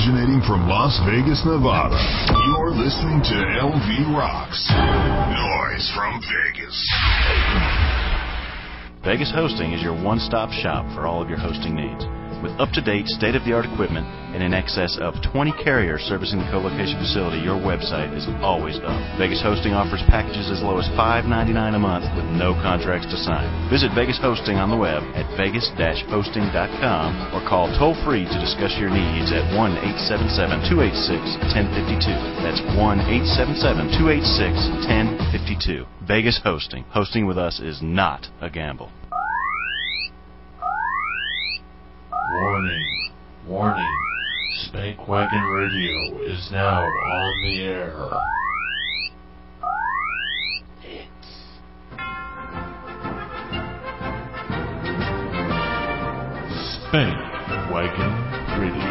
Originating from Las Vegas, Nevada, you're listening to LV Rocks. Noise from Vegas. Vegas Hosting is your one-stop shop for all of your hosting needs. With up-to-date, state-of-the-art equipment and in excess of 20 carriers servicing the co-location facility, your website is always up. Vegas Hosting offers packages as low as $5.99 a month with no contracts to sign. Visit Vegas Hosting on the web at vegas-hosting.com or call toll-free to discuss your needs at 1-877-286-1052. That's 1-877-286-1052. Vegas Hosting. Hosting with us is not a gamble. Warning, warning, Spank Wagon Radio is now on the air. Spank Wagon Radio.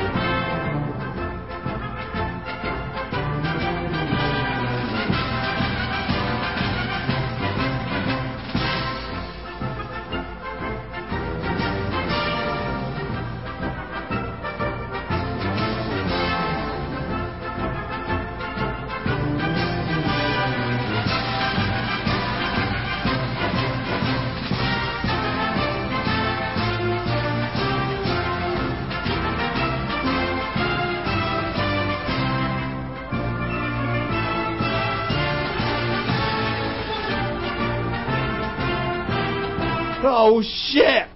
Oh, shit!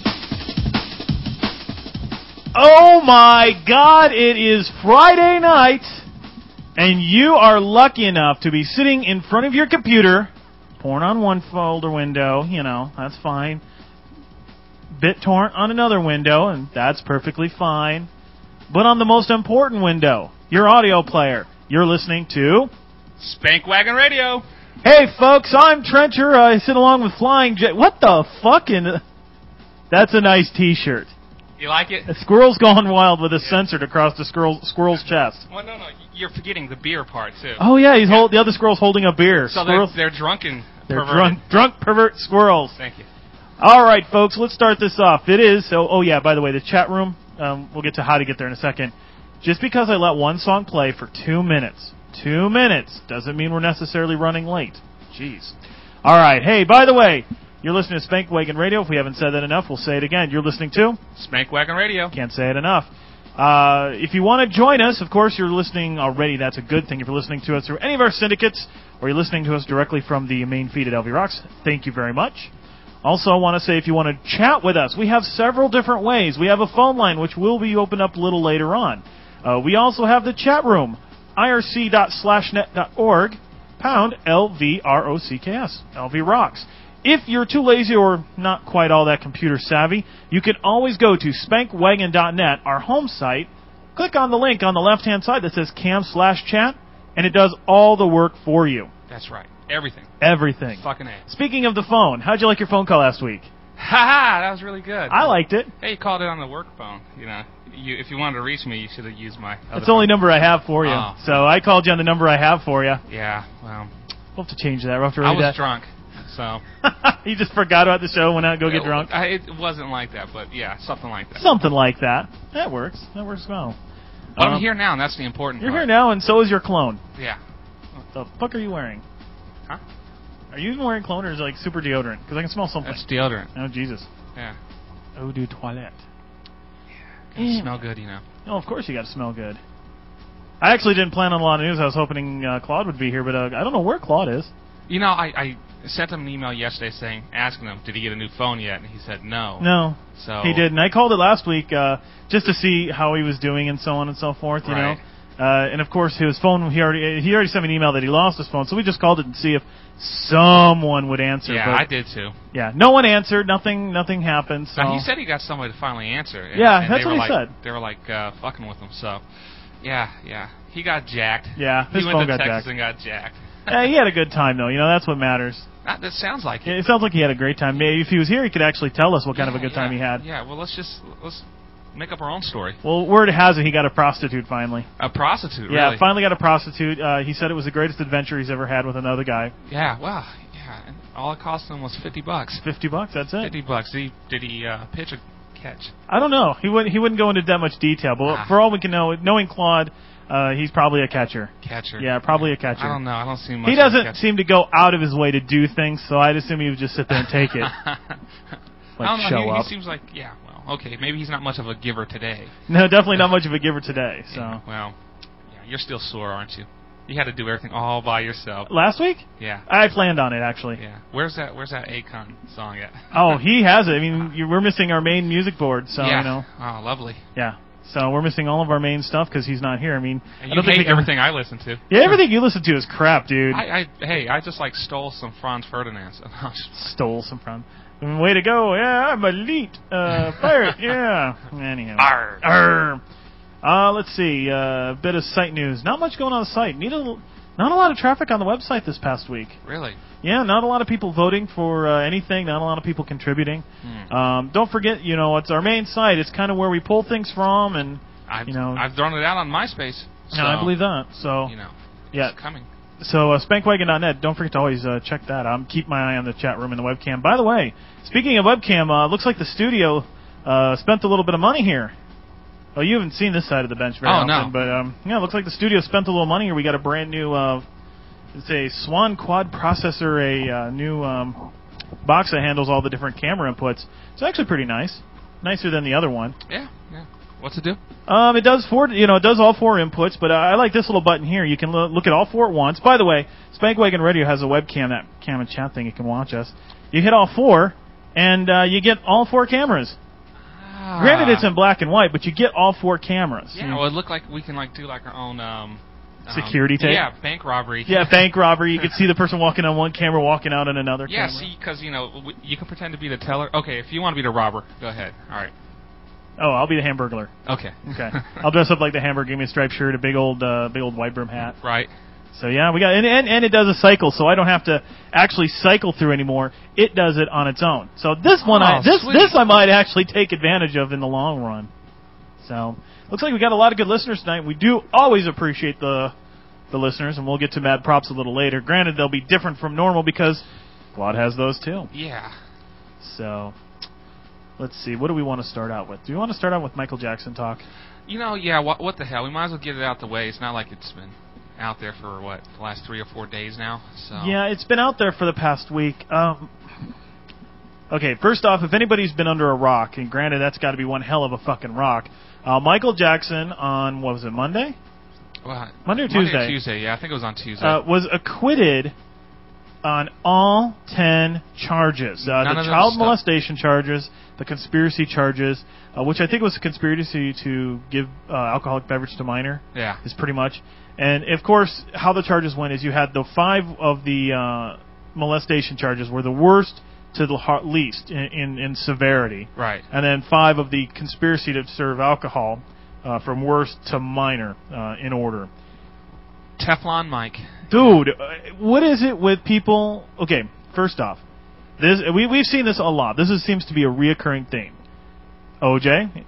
Oh, my God, it is Friday night, and you are lucky enough to be sitting in front of your computer, porn on one folder window, you know, that's fine, BitTorrent on another window, and that's perfectly fine, but on the most important window, your audio player, you're listening to Spank Wagon Radio. Hey, folks, I'm Trencher. I sit along with Flying J. What the fuck? That's a nice T-shirt. You like it? A squirrel's gone wild with a censored across the squirrel's chest. Well, no, you're forgetting the beer part, too. Oh, yeah, the other squirrel's holding a beer. So they're drunken, they're perverted. drunk pervert squirrels. Thank you. All right, folks, let's start this off. It is, by the way, the chat room, we'll get to how to get there in a second. Just because I let one song play for 2 minutes, doesn't mean we're necessarily running late. Jeez. All right. Hey, by the way, you're listening to Spank Wagon Radio. If we haven't said that enough, we'll say it again. You're listening to Spank Wagon Radio. Can't say it enough. If you want to join us, of course, you're listening already. That's a good thing. If you're listening to us through any of our syndicates or you're listening to us directly from the main feed at LV Rocks, thank you very much. Also, I want to say if you want to chat with us, we have several different ways. We have a phone line, which will be opened up a little later on. We also have the chat room, irc.slashnet.org, pound LVROCKS, LV Rocks. If you're too lazy or not quite all that computer savvy, you can always go to spankwagon.net, our home site, click on the link on the left-hand side that says cam/chat, and it does all the work for you. That's right. Everything. Fucking A. Speaking of the phone, how'd you like your phone call last week? Ha-ha, that was really good. I liked it. Hey, you called it on the work phone. You know, if you wanted to reach me, you should have used my other That's the only phone. number I have for you. Oh. So I called you on the number I have for you. Yeah, well. We'll have to change that. We'll have to I read was that. drunk, so. You just forgot about the show, went out and go get drunk? It wasn't like that, but yeah, something like that. Something like that. That works. That works well. But I'm here now, and that's the important You're part. here now, and so is your clone. Yeah. What the fuck are you wearing? Huh? Are you even wearing clone, or is it like super deodorant? Because I can smell something. That's deodorant. Oh, Jesus. Yeah. Eau de toilette. Gotta smell good, you know. Oh, of course you got to smell good. I actually didn't plan on a lot of news. I was hoping Claude would be here, but I don't know where Claude is. You know, I sent him an email yesterday asking him, did he get a new phone yet? And he said no. No. So he didn't. I called it last week just to see how he was doing and so on and so forth, you know. And of course, his phone, he already sent me an email that he lost his phone, so we just called it and see if someone would answer. Yeah, but, I did too. Yeah, no one answered. Nothing happened. So. Now, he said he got somebody to finally answer. And, yeah, and that's what he said. They were like fucking with him. So, yeah, he got jacked. Yeah, his he phone went to got Texas jacked. and got jacked. Yeah, he had a good time though. You know, that's what matters. That sounds like it. It sounds like he had a great time. Maybe if he was here, he could actually tell us what kind of a good time he had. Yeah, well, let's make up our own story. Well, word has it he got a prostitute finally. A prostitute, really? Yeah, finally got a prostitute. He said it was the greatest adventure he's ever had with another guy. Yeah, well, yeah. And all it cost him was $50. $50, that's it. $50. Did he pitch a catch? I don't know. He wouldn't go into that much detail, but for all we can know, knowing Claude, he's probably a catcher. Catcher. Yeah, probably a catcher. I don't know. I don't see much. He of a doesn't catcher. seem to go out of his way to do things, so I'd assume he would just sit there and take it. I don't know. show up. He seems like, yeah, well, okay, maybe he's not much of a giver today. No, definitely not much of a giver today. So Yeah, well, yeah, you're still sore, aren't you? You had to do everything all by yourself. last week, Yeah. I planned on it actually. Yeah. Where's that Akon song at? Oh, he has it. I mean, we're missing our main music board, so yeah. you know, Oh, lovely. yeah. So we're missing all of our main stuff because he's not here. I mean, And I you don't think hate we can- everything I listen to. Yeah, everything you listen to is crap, dude. I just like stole some Franz Ferdinand. Stole some from. Way to go! Yeah, I'm elite pirate. Yeah. Anyhow. Arr. Arr. Let's see. A bit of site news. Not much going on the site. Not a lot of traffic on the website this past week. Really? Yeah, not a lot of people voting for anything. Not a lot of people contributing. Don't forget, it's our main site. It's kind of where we pull things from, and I've thrown it out on MySpace. So, I believe that. So yeah. It's coming. So spankwagon.net, don't forget to always check that. Keep my eye on the chat room and the webcam. By the way, speaking of webcam, looks like the studio spent a little bit of money here. Oh, you haven't seen this side of the bench very often, no. but yeah, it looks like the studio spent a little money here. We got a brand new, it's a Swan Quad processor, a new box that handles all the different camera inputs. It's actually pretty nice, nicer than the other one. Yeah. What's it do? It does it does all 4 inputs, but I like this little button here. You can look at all 4 at once. By the way, Spankwagon Radio has a webcam, that cam and chat thing. You can watch us. You hit all 4, and you get all 4 cameras. Granted, it's in black and white, but you get all 4 cameras. Yeah, well, it looked like we can do our own security tape. Yeah, bank robbery. Yeah, bank robbery. You can see the person walking on one camera, walking out on another yeah, camera. see, because you can pretend to be the teller. Okay, if you want to be the robber, go ahead. All right. Oh, I'll be the Hamburglar. Okay. Okay. I'll dress up like the Hamburger. Give me a striped shirt, a big old white brim hat. Right. So yeah, we got and it does a cycle, so I don't have to actually cycle through anymore. It does it on its own. So this one, this I might actually take advantage of in the long run. So looks like we got a lot of good listeners tonight. We do always appreciate the listeners, and we'll get to mad props a little later. Granted, they'll be different from normal because Claude has those too. Yeah. So let's see. What do we want to start out with? Do you want to start out with Michael Jackson talk? Yeah. What the hell? We might as well get it out the way. It's not like it's been out there for the last 3 or 4 days now. So yeah, it's been out there for the past week. Okay, first off, if anybody's been under a rock, and granted that's got to be one hell of a fucking rock, Michael Jackson on, what was it, Monday? Monday or Tuesday? Monday or Tuesday, yeah, I think it was on Tuesday. Was acquitted on all 10 charges. The child molestation charges, the conspiracy charges, which I think was a conspiracy to give alcoholic beverage to minor. Yeah. Is pretty much. And, of course, how the charges went is you had the 5 of the molestation charges were the worst to the least in severity. Right. And then 5 of the conspiracy to serve alcohol from worst to minor in order. Teflon Mike. Dude, what is it with people? Okay, first off, we've seen this a lot. This seems to be a reoccurring theme. OJ,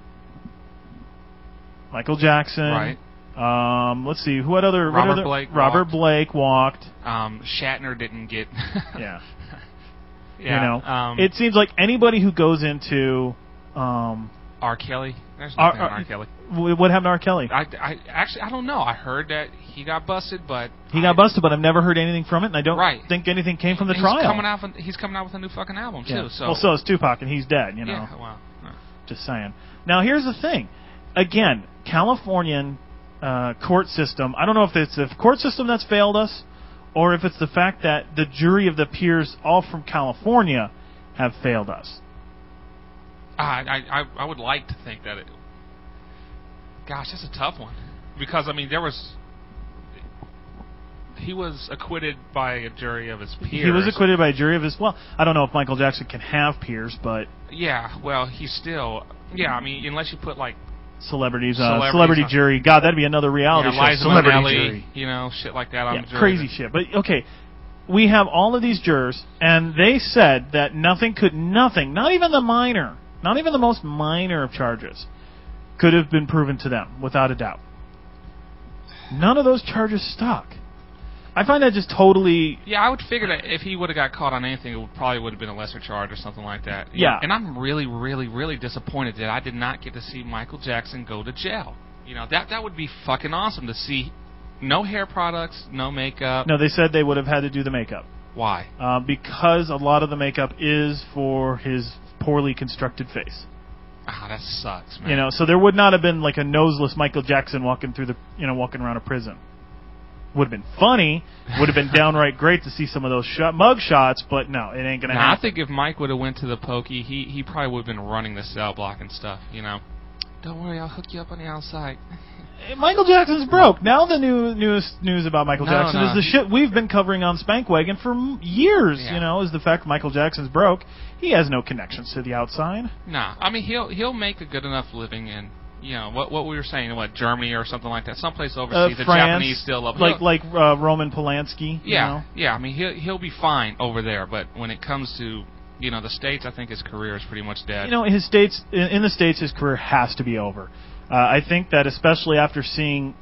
Michael Jackson, right? Let's see, what other? Robert Blake walked. Shatner didn't get. Yeah. Yeah. It seems like anybody who goes into R. Kelly. There's nothing on R. Kelly. What happened to R. Kelly? I don't know. I heard that he got busted, but I've never heard anything from it, and I don't think anything came from the trial. He's coming out with a new fucking album too. So well, so is Tupac, and he's dead. Yeah. Well. Just saying. Now here's the thing. Again, Californian court system. I don't know if it's the court system that's failed us, or if it's the fact that the jury of the peers, all from California, have failed us. I would like to think that it. Gosh, that's a tough one, because I mean he was acquitted by a jury of his peers. He was acquitted by a jury of his. Well, I don't know if Michael Jackson can have peers, but yeah, well, he's still. Yeah, I mean, unless you put like celebrity jury. God, that'd be another reality show. Liza Celebrity Minnelli, jury. Shit like that on the jury. Crazy shit. But okay, we have all of these jurors, and they said that nothing, not even the most minor of charges, could have been proven to them without a doubt. None of those charges stuck. I find that just totally... Yeah, I would figure that if he would have got caught on anything, it probably would have been a lesser charge or something like that. Yeah. And I'm really, really, really disappointed that I did not get to see Michael Jackson go to jail. That would be fucking awesome to see. No hair products, no makeup. No, they said they would have had to do the makeup. Why? Because a lot of the makeup is for his poorly constructed face. Ah, that sucks, man. So there would not have been like a noseless Michael Jackson walking around a prison. Would have been funny. Would have been downright great to see some of those mug shots, but no, it ain't gonna happen. I think if Mike would have went to the pokey, he probably would have been running the cell block and stuff. Don't worry, I'll hook you up on the outside. Michael Jackson's broke. Now the newest news about Michael Jackson is the shit we've been covering on Spankwagon for years. Yeah. Is the fact Michael Jackson's broke. He has no connections to the outside. Nah, I mean he'll make a good enough living in what we were saying, Germany or something like that, someplace overseas. The France, Japanese still love like Roman Polanski. Yeah, I mean he'll be fine over there, but when it comes to the States, I think his career is pretty much dead. In the States, his career has to be over. I think that especially after seeing,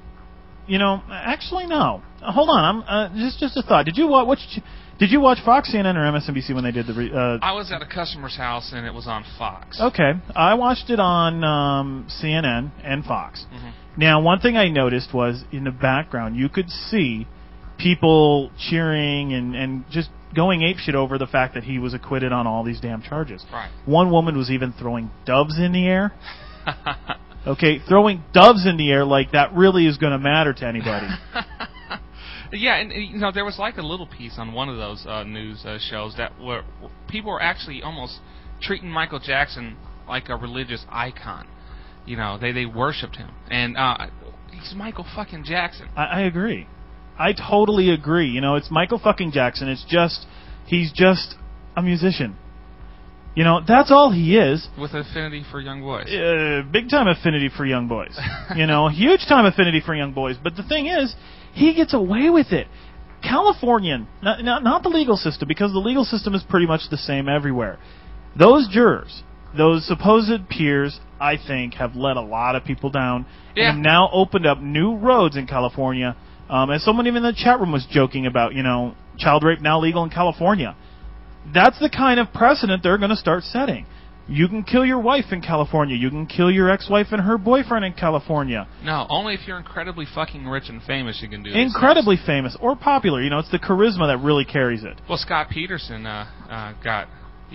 actually no. Hold on, I'm just a thought. Did you watch Fox, CNN, or MSNBC when they did the? I was at a customer's house and it was on Fox. Okay, I watched it on CNN and Fox. Mm-hmm. Now, one thing I noticed was in the background you could see people cheering and just going apeshit over the fact that he was acquitted on all these damn charges. Right. One woman was even throwing doves in the air. Okay, throwing doves in the air like that really is going to matter to anybody. Yeah, and there was like a little piece on one of those news shows that where people were actually almost treating Michael Jackson like a religious icon. They worshipped him, and he's Michael fucking Jackson. I agree. I totally agree. It's Michael fucking Jackson. He's just a musician. That's all he is. With affinity for young boys. Big time affinity for young boys. Huge time affinity for young boys. But the thing is, he gets away with it. Californian, not the legal system, because the legal system is pretty much the same everywhere. Those jurors, those supposed peers, I think, have let a lot of people down. Yeah. And have now opened up new roads in California. As someone even in the chat room was joking about, child rape now legal in California. That's the kind of precedent they're going to start setting. You can kill your wife in California. You can kill your ex-wife and her boyfriend in California. No, only if you're incredibly fucking rich and famous you can do this. Incredibly famous or popular. It's the charisma that really carries it. Well, Scott Peterson got,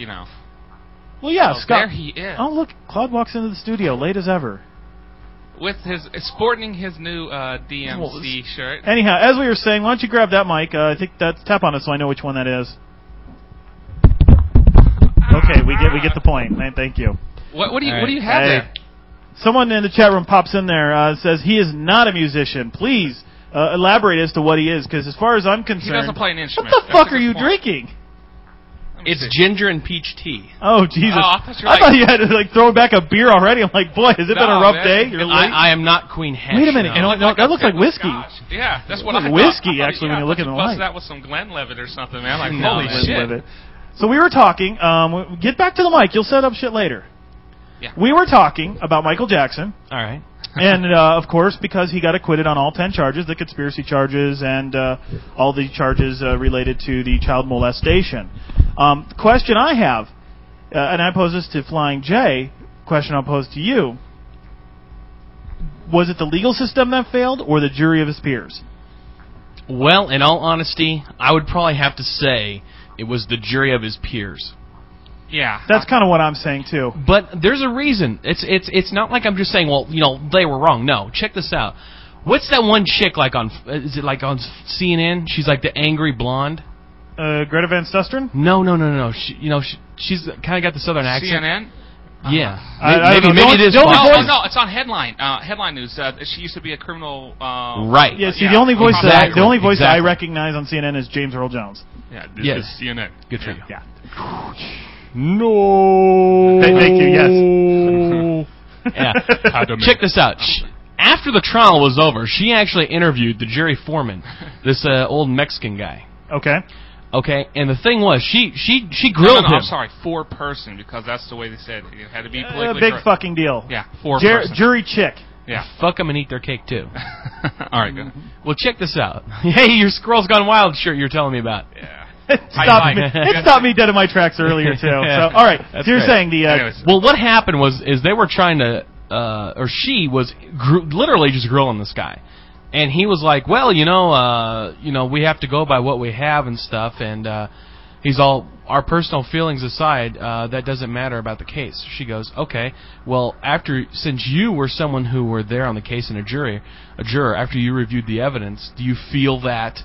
Well, yeah, Scott. There he is. Oh, look, Claude walks into the studio late as ever. With sporting his new DMC shirt. Anyhow, as we were saying, why don't you grab that mic? I think that's tap on it so I know which one that is. Okay, we get the point. Thank you. What do you have there? Someone in the chat room pops in there says he is not a musician. Please elaborate as to what he is, because as far as I'm concerned, he doesn't play an instrument. What the fuck are you drinking? It's ginger and peach tea. Oh, Jesus. Oh, I thought you had to throw back a beer already. I'm like, boy, has it been a rough day? You're late. I am not Queen Hesh. Wait a minute. No. No, that looks like whiskey. Yeah, that's what I thought. Whiskey, actually, when you look at the light. Bust that with some Glenlivet or something, man. Like, No, holy shit. So we were talking. Get back to the mic. You'll set up shit later. Yeah. We were talking about Michael Jackson. All right. And, of course, because he got acquitted on all 10 charges, the conspiracy charges and all the charges related to the child molestation. The question I have, and I pose this to Flying J, question I'll pose to you, was it the legal system that failed or the jury of his peers? Well, in all honesty, I would probably have to say it was the jury of his peers. Yeah. That's kind of what I'm saying, too. But there's a reason. It's not like I'm just saying, well, they were wrong. No, check this out. What's that one chick like on? Is it like on CNN? She's like the angry blonde. Greta Van Susteren? No. She's kind of got the southern accent. CNN? Yeah. Maybe it is. No, it's on Headline News. She used to be a criminal. Right. Yeah. See, the only voice I recognize on CNN is James Earl Jones. Yeah. This is CNN. Good for you. Yeah. No. Thank you. Yes. Yeah. Check this out. After the trial was over, she actually interviewed the jury foreman, this old Mexican guy. Okay, and the thing was, she grilled him. I'm sorry, 4-person, because that's the way they said it. It had to be politically big correct. fucking deal. Yeah, 4-person. Jury chick. Yeah. Fuck them and eat their cake, too. All right, good. Well, check this out. Hey, your Squirrels Gone Wild shirt you're telling me about. Yeah. It stopped me dead in my tracks earlier, too. So, all right. So you're saying the... Well, what happened is they were trying to... or she was literally just grilling this guy. And he was like, well, we have to go by what we have and stuff. And he's all, our personal feelings aside, that doesn't matter about the case. She goes, okay, well, since you were someone who were there on the case and a juror, after you reviewed the evidence, do you feel that,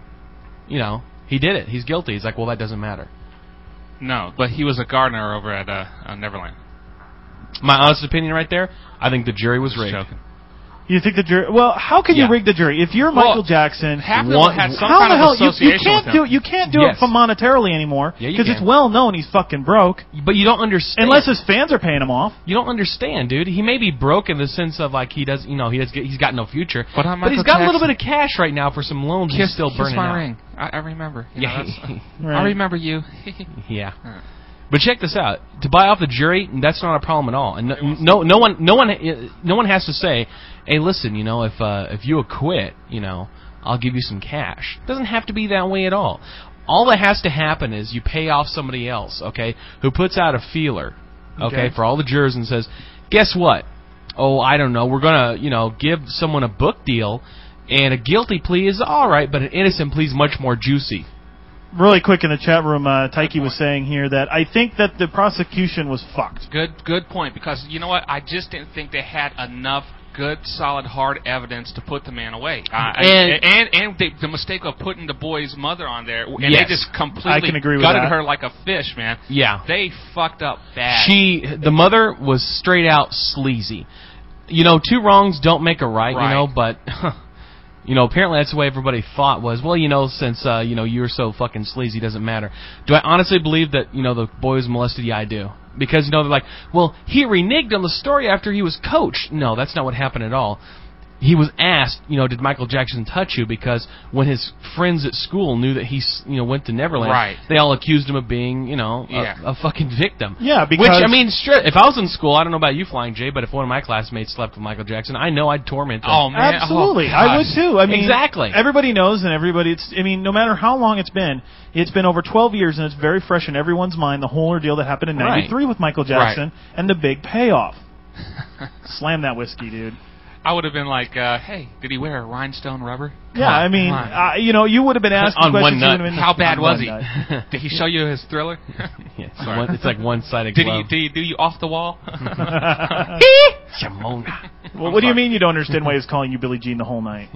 he did it, he's guilty? He's like, well, that doesn't matter. No, but he was a gardener over at Neverland. My honest opinion right there, I think the jury was rigged. Joking. You think the jury? Well, how can you rig the jury? If you're Michael Jackson, half of them had some kind of association with him. You can't do it for monetarily anymore because it's well known he's fucking broke. But you don't understand unless his fans are paying him off. You don't understand, dude. He may be broke in the sense of like he does, he's got no future. But he's got a little bit of cash right now for some loans. He's still burning my out. ring. I remember. Right. I remember you. Yeah. But check this out. To buy off the jury, that's not a problem at all. And no one has to say, "Hey, listen, if you acquit, I'll give you some cash." It doesn't have to be that way at all. All that has to happen is you pay off somebody else, okay, who puts out a feeler, okay, for all the jurors and says, "Guess what? Oh, I don't know. We're gonna, give someone a book deal, and a guilty plea is all right, but an innocent plea is much more juicy." Really quick in the chat room, Taiki was saying here that I think that the prosecution was fucked. Good point, because you know what? I just didn't think they had enough good, solid, hard evidence to put the man away. And the mistake of putting the boy's mother on there, and they just completely gutted her like a fish, man. Yeah. They fucked up bad. The mother was straight out sleazy. Two wrongs don't make a right. But... apparently that's the way everybody thought was, well, since, you were so fucking sleazy, it doesn't matter. Do I honestly believe that, the boy was molested? Yeah, I do. Because, they're like, well, he reneged on the story after he was coached. No, that's not what happened at all. He was asked, did Michael Jackson touch you? Because when his friends at school knew that he, went to Neverland, they all accused him of being, a fucking victim. Yeah, because... Which, if I was in school, I don't know about you, Flying J, but if one of my classmates slept with Michael Jackson, I know I'd torment them. Oh, man. Absolutely. I would, too. Exactly. Everybody knows, and no matter how long it's been over 12 years, and it's very fresh in everyone's mind, the whole ordeal that happened in 93 with Michael Jackson, and the big payoff. Slam that whiskey, dude. I would have been like, hey, did he wear a rhinestone rubber? Yeah, you would have been asked on one nut. How bad was he? Did he show you his Thriller? It's like one-sided glove. Did he do you off the wall? Shimona. Well, what do you mean you don't understand why he's calling you Billie Jean the whole night?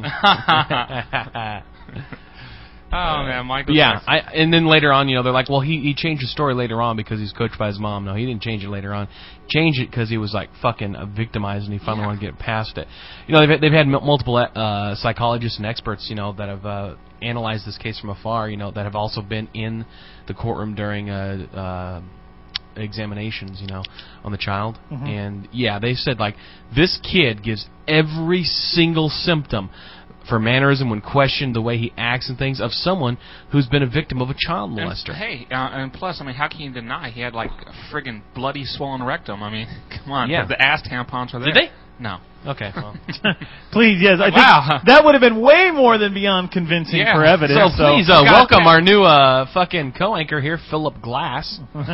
Oh, man, Michael. Yeah, and then later on, they're like, well, he changed his story later on because he's coached by his mom. No, he didn't change it later on. Changed it because he was like fucking victimized and he finally wanted to get past it. They've had multiple psychologists and experts, that have analyzed this case from afar, that have also been in the courtroom during examinations, on the child. Mm-hmm. And yeah, they said like this kid gives every single symptom for mannerism when questioned, the way he acts and things, of someone who's been a victim of a child molester. And plus, how can you deny he had like a friggin' bloody, swollen rectum? Come on. Yeah. The ass tampons were there. Did they? No. Okay. Well. Please, yes. I think that would have been way more than beyond convincing for evidence. So please welcome our new fucking co-anchor here, Philip Glass. No,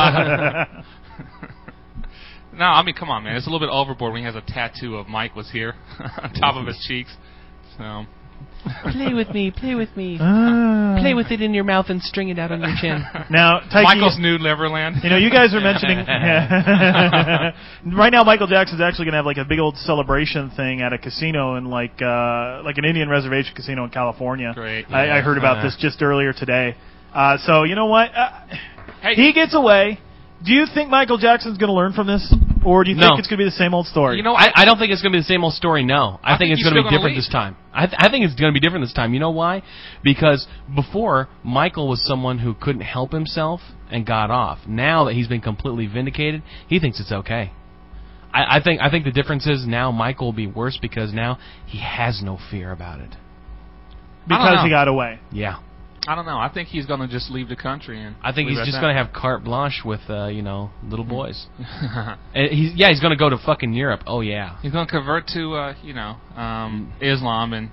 come on, man. It's a little bit overboard when he has a tattoo of Mike was here on top of his cheeks. So. Play with me. Play with it in your mouth and string it out on your chin. Now, Taiki, Michael's new Neverland. You guys are mentioning right now. Michael Jackson's actually going to have like a big old celebration thing at a casino in like an Indian reservation casino in California. Great. Yeah. I heard about this just earlier today. So you know what? He gets away. Do you think Michael Jackson's going to learn from this? Or do you think it's going to be the same old story? I don't think it's going to be the same old story, no. I think it's going to be different this time. I think it's going to be different this time. You know why? Because before, Michael was someone who couldn't help himself and got off. Now that he's been completely vindicated, he thinks it's okay. I think the difference is now Michael will be worse because now he has no fear about it. Because he got away. Yeah. I don't know. I think he's going to just leave the country. And I think he's just going to have carte blanche with, little boys. He's going to go to fucking Europe. Oh, yeah. He's going to convert to, Islam and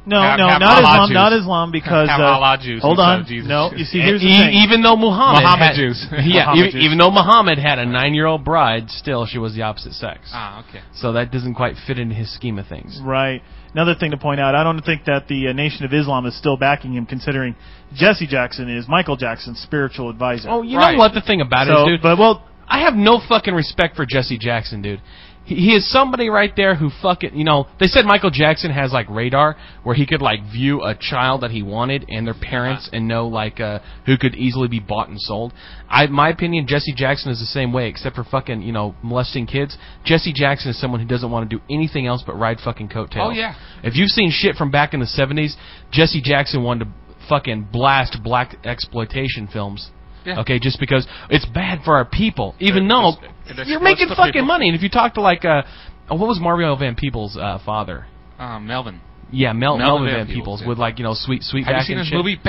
not Islam because have Allah Jews. Hold on. Jesus. No, you see, here's the thing. Even though Muhammad Jews. Even though Muhammad had a 9-year-old bride, still she was the opposite sex. Okay. So that doesn't quite fit into his scheme of things. Right. Another thing to point out, I don't think that the Nation of Islam is still backing him, considering Jesse Jackson is Michael Jackson's spiritual advisor. Oh, you know what the thing about it is, dude? I have no fucking respect for Jesse Jackson, dude. He is somebody right there who fucking, they said Michael Jackson has, like, radar, where he could, like, view a child that he wanted and their parents and know, like, who could easily be bought and sold. My opinion, Jesse Jackson is the same way, except for fucking, molesting kids. Jesse Jackson is someone who doesn't want to do anything else but ride fucking coattails. Oh, yeah. If you've seen shit from back in the 70s, Jesse Jackson wanted to fucking blast black exploitation films. Yeah. Okay, just because it's bad for our people, even though you're making fucking money. And if you talk to what was Mario Van Peebles' father? Melvin. Yeah, Melvin Van Peebles with sweet Have back you seen and this shit. movie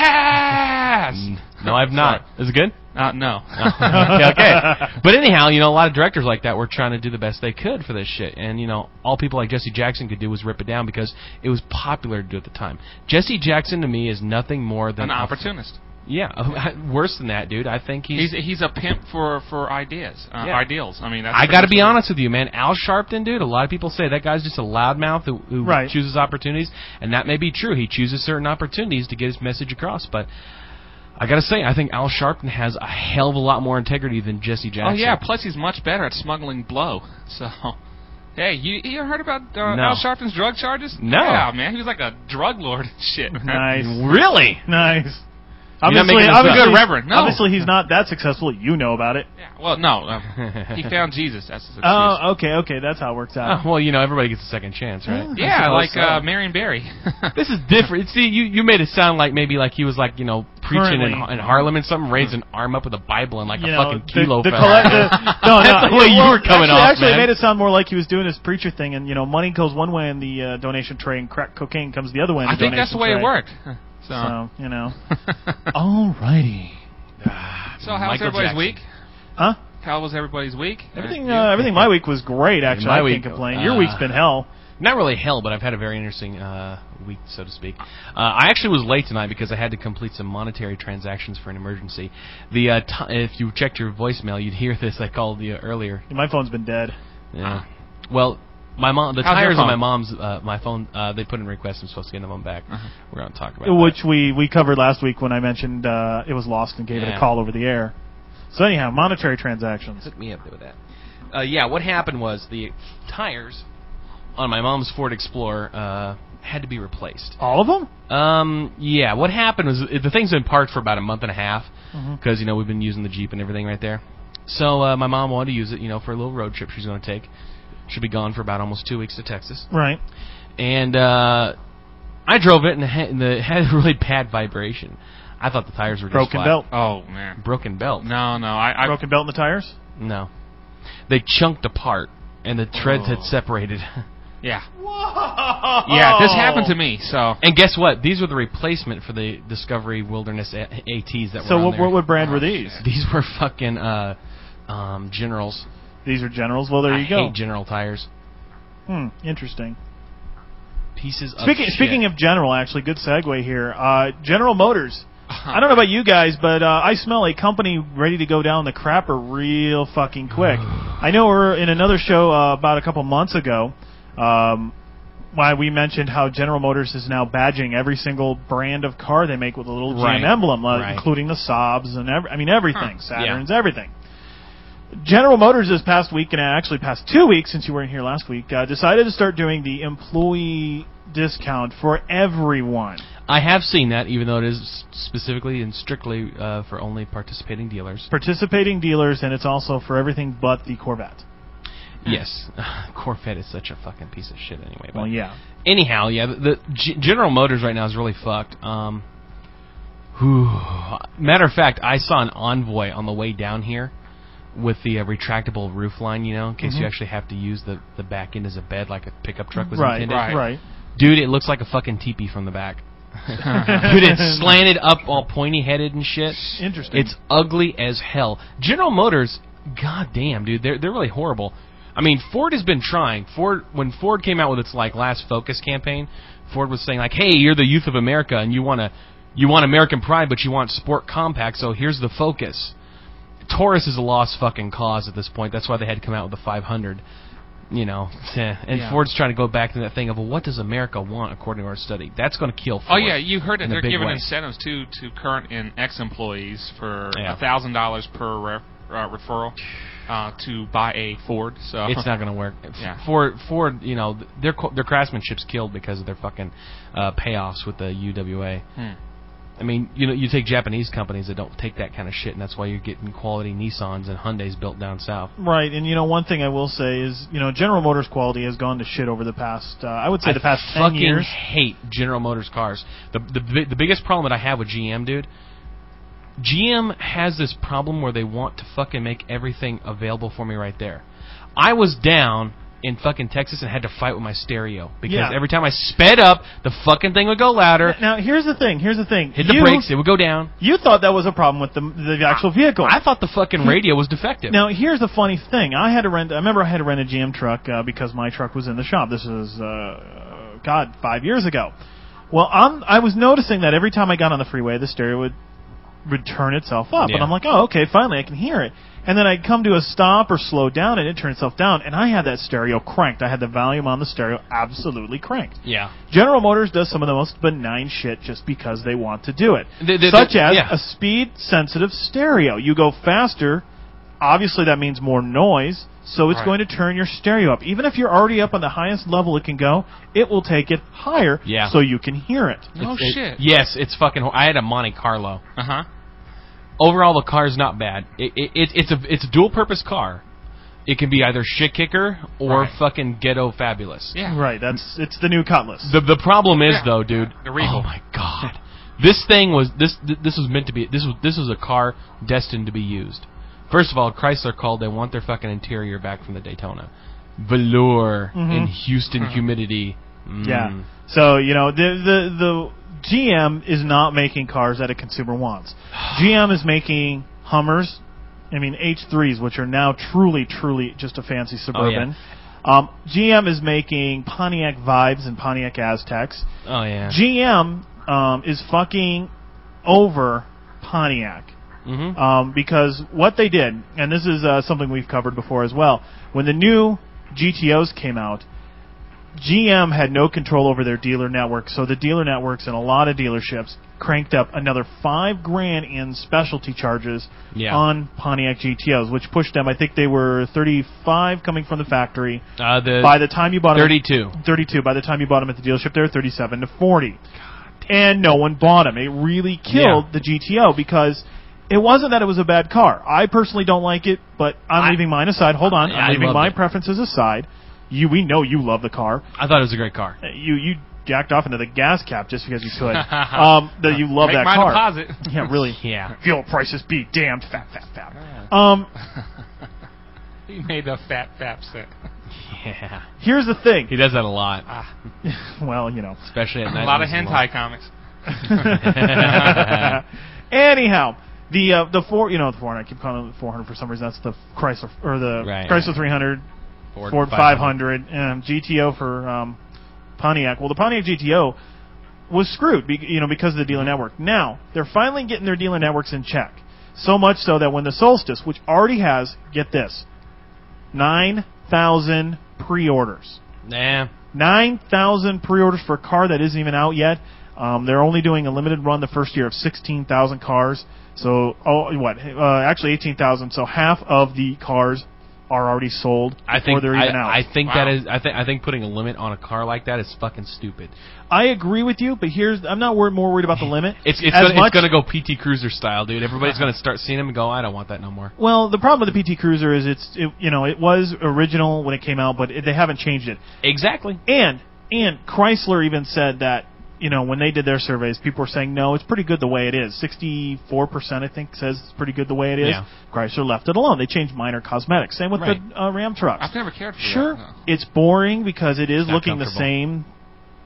Badass? No, I've not. Is it good? No. Okay. But anyhow, a lot of directors like that were trying to do the best they could for this shit, and all people like Jesse Jackson could do was rip it down because it was popular to do at the time. Jesse Jackson to me is nothing more than an opportunist. Yeah, worse than that, dude. I think he's a pimp for ideas, ideals. I mean, I got to be honest with you, man. Al Sharpton, dude. A lot of people say that guy's just a loudmouth who chooses opportunities, and that may be true. He chooses certain opportunities to get his message across, but I got to say, I think Al Sharpton has a hell of a lot more integrity than Jesse Jackson. Oh yeah, plus he's much better at smuggling blow. So. Hey, you heard about Al Sharpton's drug charges? No. Yeah, man, he was like a drug lord and shit. Nice. Really? Nice. Obviously, good reverend. No. Obviously, he's not that successful. You know about it. Yeah. Well, no. He found Jesus. That's his excuse. Oh, okay. That's how it works out. Well, everybody gets a second chance, right? Yeah, like Marion Barry. This is different. See, you made it sound like maybe like he was like, preaching in Harlem and something, raised an arm up with a Bible and like a fucking kilo fell. No, that's the way you were coming off, Actually, man. it made it sound more like he was doing his preacher thing, and money goes one way in the donation tray, and crack cocaine comes the other way in the donation tray. I think that's the way it worked. So Alrighty. So how was everybody's week? Huh? How was everybody's week? Everything my week was great, actually. I can't complain. Your week's been hell. Not really hell, but I've had a very interesting week, so to speak. I actually was late tonight because I had to complete some monetary transactions for an emergency. If you checked your voicemail, you'd hear this. I called you earlier. My phone's been dead. Yeah. Well, the tires on my mom's my phone, they put in requests. I'm supposed to get them back. We're going to talk about which we covered last week when I mentioned it was lost and gave it a call over the air. So anyhow, monetary transactions. Hook me up with that. What happened was the tires on my mom's Ford Explorer had to be replaced. All of them? Yeah. What happened was the thing's been parked for about a month and a half because we've been using the Jeep and everything right there. So my mom wanted to use it, for a little road trip she's going to take. She'll be gone for about almost 2 weeks to Texas. Right. And I drove it, and it had a really bad vibration. I thought the tires were just broken flat. Belt. Oh, man. Broken belt. No. Broken belt in the tires? No. They chunked apart, and the treads had separated. Yeah. Whoa! Yeah, this happened to me, so... And guess what? These were the replacement for the Discovery Wilderness ATs that were on there. So what brand were these? These were fucking Generals. These are Generals? Well, there you go. I hate General tires. Interesting. Pieces of Speaking of General, actually, good segue here. General Motors. I don't know about you guys, but I smell a company ready to go down the crapper real fucking quick. I know we're in another show about a couple months ago why we mentioned how General Motors is now badging every single brand of car they make with a little GM emblem, including the Saabs and everything, Saturns, everything. General Motors this past week, and actually past 2 weeks since you weren't here last week, decided to start doing the employee discount for everyone. I have seen that, even though it is specifically and strictly for only participating dealers. Participating dealers, and it's also for everything but the Corvette. Yes. Corvette is such a fucking piece of shit anyway. But yeah. Anyhow, the General Motors right now is really fucked. Matter of fact, I saw an Envoy on the way down here with the retractable roof line, in case you actually have to use the back end as a bed like a pickup truck was intended. Right. Dude, it looks like a fucking teepee from the back. Dude, it's slanted up, all pointy-headed and shit. Interesting. It's ugly as hell. General Motors, goddamn, dude, they're really horrible. I mean, Ford has been trying. When Ford came out with its last Focus campaign, Ford was saying hey, you're the youth of America, and you want American pride, but you want sport compact. So here's the Focus. Taurus is a lost fucking cause at this point. That's why they had to come out with the 500. Ford's trying to go back to that thing of, well, what does America want according to our study? That's going to kill Ford. Oh yeah, you heard it. They're giving incentives to current and ex-employees for $1,000 per referral to buy a Ford. So it's not going to work. Ford, their craftsmanship's killed because of their fucking payoffs with the UWA. I mean, you take Japanese companies that don't take that kind of shit, and that's why you're getting quality Nissans and Hyundais built down south. Right, and one thing I will say is, General Motors quality has gone to shit over the past, the past 10 years. I fucking hate General Motors cars. The biggest problem that I have with GM, dude, GM has this problem where they want to fucking make everything available for me right there. I was down in fucking Texas and had to fight with my stereo because every time I sped up, the fucking thing would go louder. Now, here's the thing. Hit the brakes, it would go down. You thought that was a problem with the actual vehicle. I thought the fucking radio was defective. Now, here's the funny thing. I remember I had to rent a GM truck because my truck was in the shop. This was, 5 years ago. Well, I was noticing that every time I got on the freeway, the stereo would turn itself up. And I'm like, oh, okay, finally I can hear it. And then I'd come to a stop or slow down, and it'd turn itself down, and I had that stereo cranked. I had the volume on the stereo absolutely cranked. Yeah. General Motors does some of the most benign shit just because they want to do it. Such as a speed-sensitive stereo. You go faster, obviously that means more noise, so it's going to turn your stereo up. Even if you're already up on the highest level it can go, it will take it higher so you can hear it. Shit. Yes, it's fucking... I had a Monte Carlo. Uh-huh. Overall, the car's not bad. It's a dual-purpose car. It can be either shit kicker or fucking ghetto fabulous. Yeah, right. It's the new Cutlass. The problem is though, dude. The Regal. Oh my god, this thing was this was meant to be. This was a car destined to be used. First of all, Chrysler called. They want their fucking interior back from the Daytona. Velour in Houston humidity. Yeah. So the GM is not making cars that a consumer wants. GM is making Hummers, H3s, which are now truly just a fancy Suburban. Oh, yeah. GM is making Pontiac Vibes and Pontiac Aztecs. Oh, yeah. GM is fucking over Pontiac. Because what they did, and this is something we've covered before as well, when the new GTOs came out, GM had no control over their dealer network, so the dealer networks in a lot of dealerships cranked up another $5,000 in specialty charges on Pontiac GTOs, which pushed them. I think they were 35 coming from the factory. By the time you bought them, 32. By the time you bought them at the dealership, they were 37 to 40, and no one bought them. It really killed the GTO because it wasn't that it was a bad car. I personally don't like it, but I'm leaving mine aside. Hold on, I'm leaving my preferences aside. We know you love the car. I thought it was a great car. You jacked off into the gas cap just because you could. That you love that car. Deposit. Yeah, really. Yeah. Fuel prices be damned. Fat. He made the fat set. Yeah. Here's the thing. He does that a lot. Well, especially at night. A lot of hentai comics. Anyhow. The 400, I keep calling it the 400 for some reason. That's the Chrysler or the Chrysler 300. Ford 500 and GTO for Pontiac. Well, the Pontiac GTO was screwed, because of the dealer network. Now they're finally getting their dealer networks in check. So much so that when the Solstice, which already has, get this, 9,000 pre-orders. 9,000 pre-orders for a car that isn't even out yet. They're only doing a limited run the first year of 16,000 cars. So, actually 18,000. So half of the cars are already sold before they're even out. I think that is. I think putting a limit on a car like that is fucking stupid. I agree with you, but I'm not more worried about the limit. It's going to go PT Cruiser style, dude. Everybody's going to start seeing them and go, I don't want that no more. Well, the problem with the PT Cruiser is it was original when it came out, but they haven't changed it. Exactly. And Chrysler even said that. When they did their surveys, people were saying, no, it's pretty good the way it is. 64%, I think, says it's pretty good the way it is. Yeah. Chrysler left it alone. They changed minor cosmetics. Same with the Ram trucks. I've never cared for that. Sure, no. it's boring because it is looking the same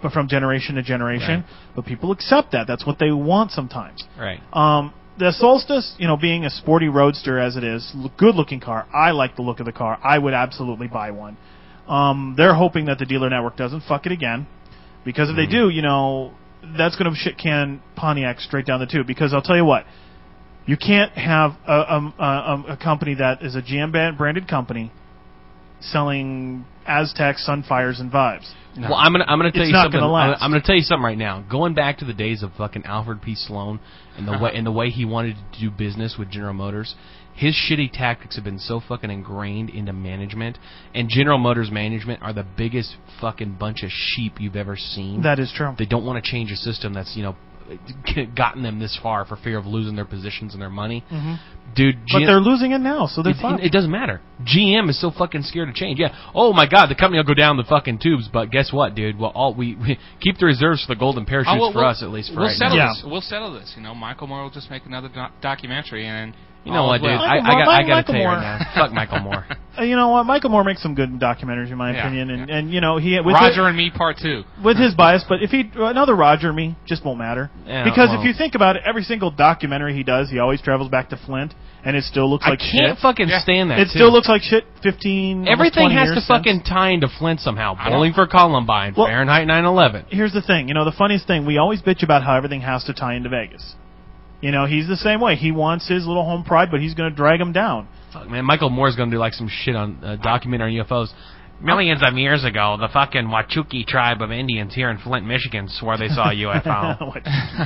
from generation to generation. Right. But people accept that. That's what they want sometimes. Right. The Solstice, being a sporty roadster as it is, good-looking car. I like the look of the car. I would absolutely buy one. They're hoping that the dealer network doesn't fuck it again, because if they do, that's going to shit can Pontiac straight down the tube. Because I'll tell you what, you can't have a company that is a GM branded company selling Aztecs, Sunfires, and Vibes. No. Well, I'm gonna tell you something. I'm gonna tell you something right now. Going back to the days of fucking Alfred P. Sloan and the way he wanted to do business with General Motors, his shitty tactics have been so fucking ingrained into management. And General Motors management are the biggest fucking bunch of sheep you've ever seen. That is true. They don't want to change a system that's gotten them this far for fear of losing their positions and their money. Mm-hmm. Dude, but they're losing it now, so they're fine. It doesn't matter. GM is so fucking scared to change. Yeah. Oh my God, the company will go down the fucking tubes. But guess what, dude? Well, we keep the reserves for the golden parachutes for us, at least for right now. We'll settle this. Michael Moore will just make another documentary, and you know what, dude? I got to tell you right now. Fuck Michael Moore. You know what? Michael Moore makes some good documentaries, in my opinion, and he with Roger and Me Part 2 with his bias. But if another Roger and Me just won't matter, because if you think about it, every single documentary he does, he always travels back to Flint, and it still looks like shit. I can't fucking stand that. It still looks like shit. 15. Everything has to fucking tie into Flint somehow. Bowling for Columbine, Fahrenheit 9/11. Here's the thing. The funniest thing, we always bitch about how everything has to tie into Vegas. He's the same way. He wants his little home pride, but he's going to drag him down. Fuck, man, Michael Moore's going to do some shit on documentary on UFOs. Millions of years ago, the fucking Wachuki tribe of Indians here in Flint, Michigan, swore they saw a UFO.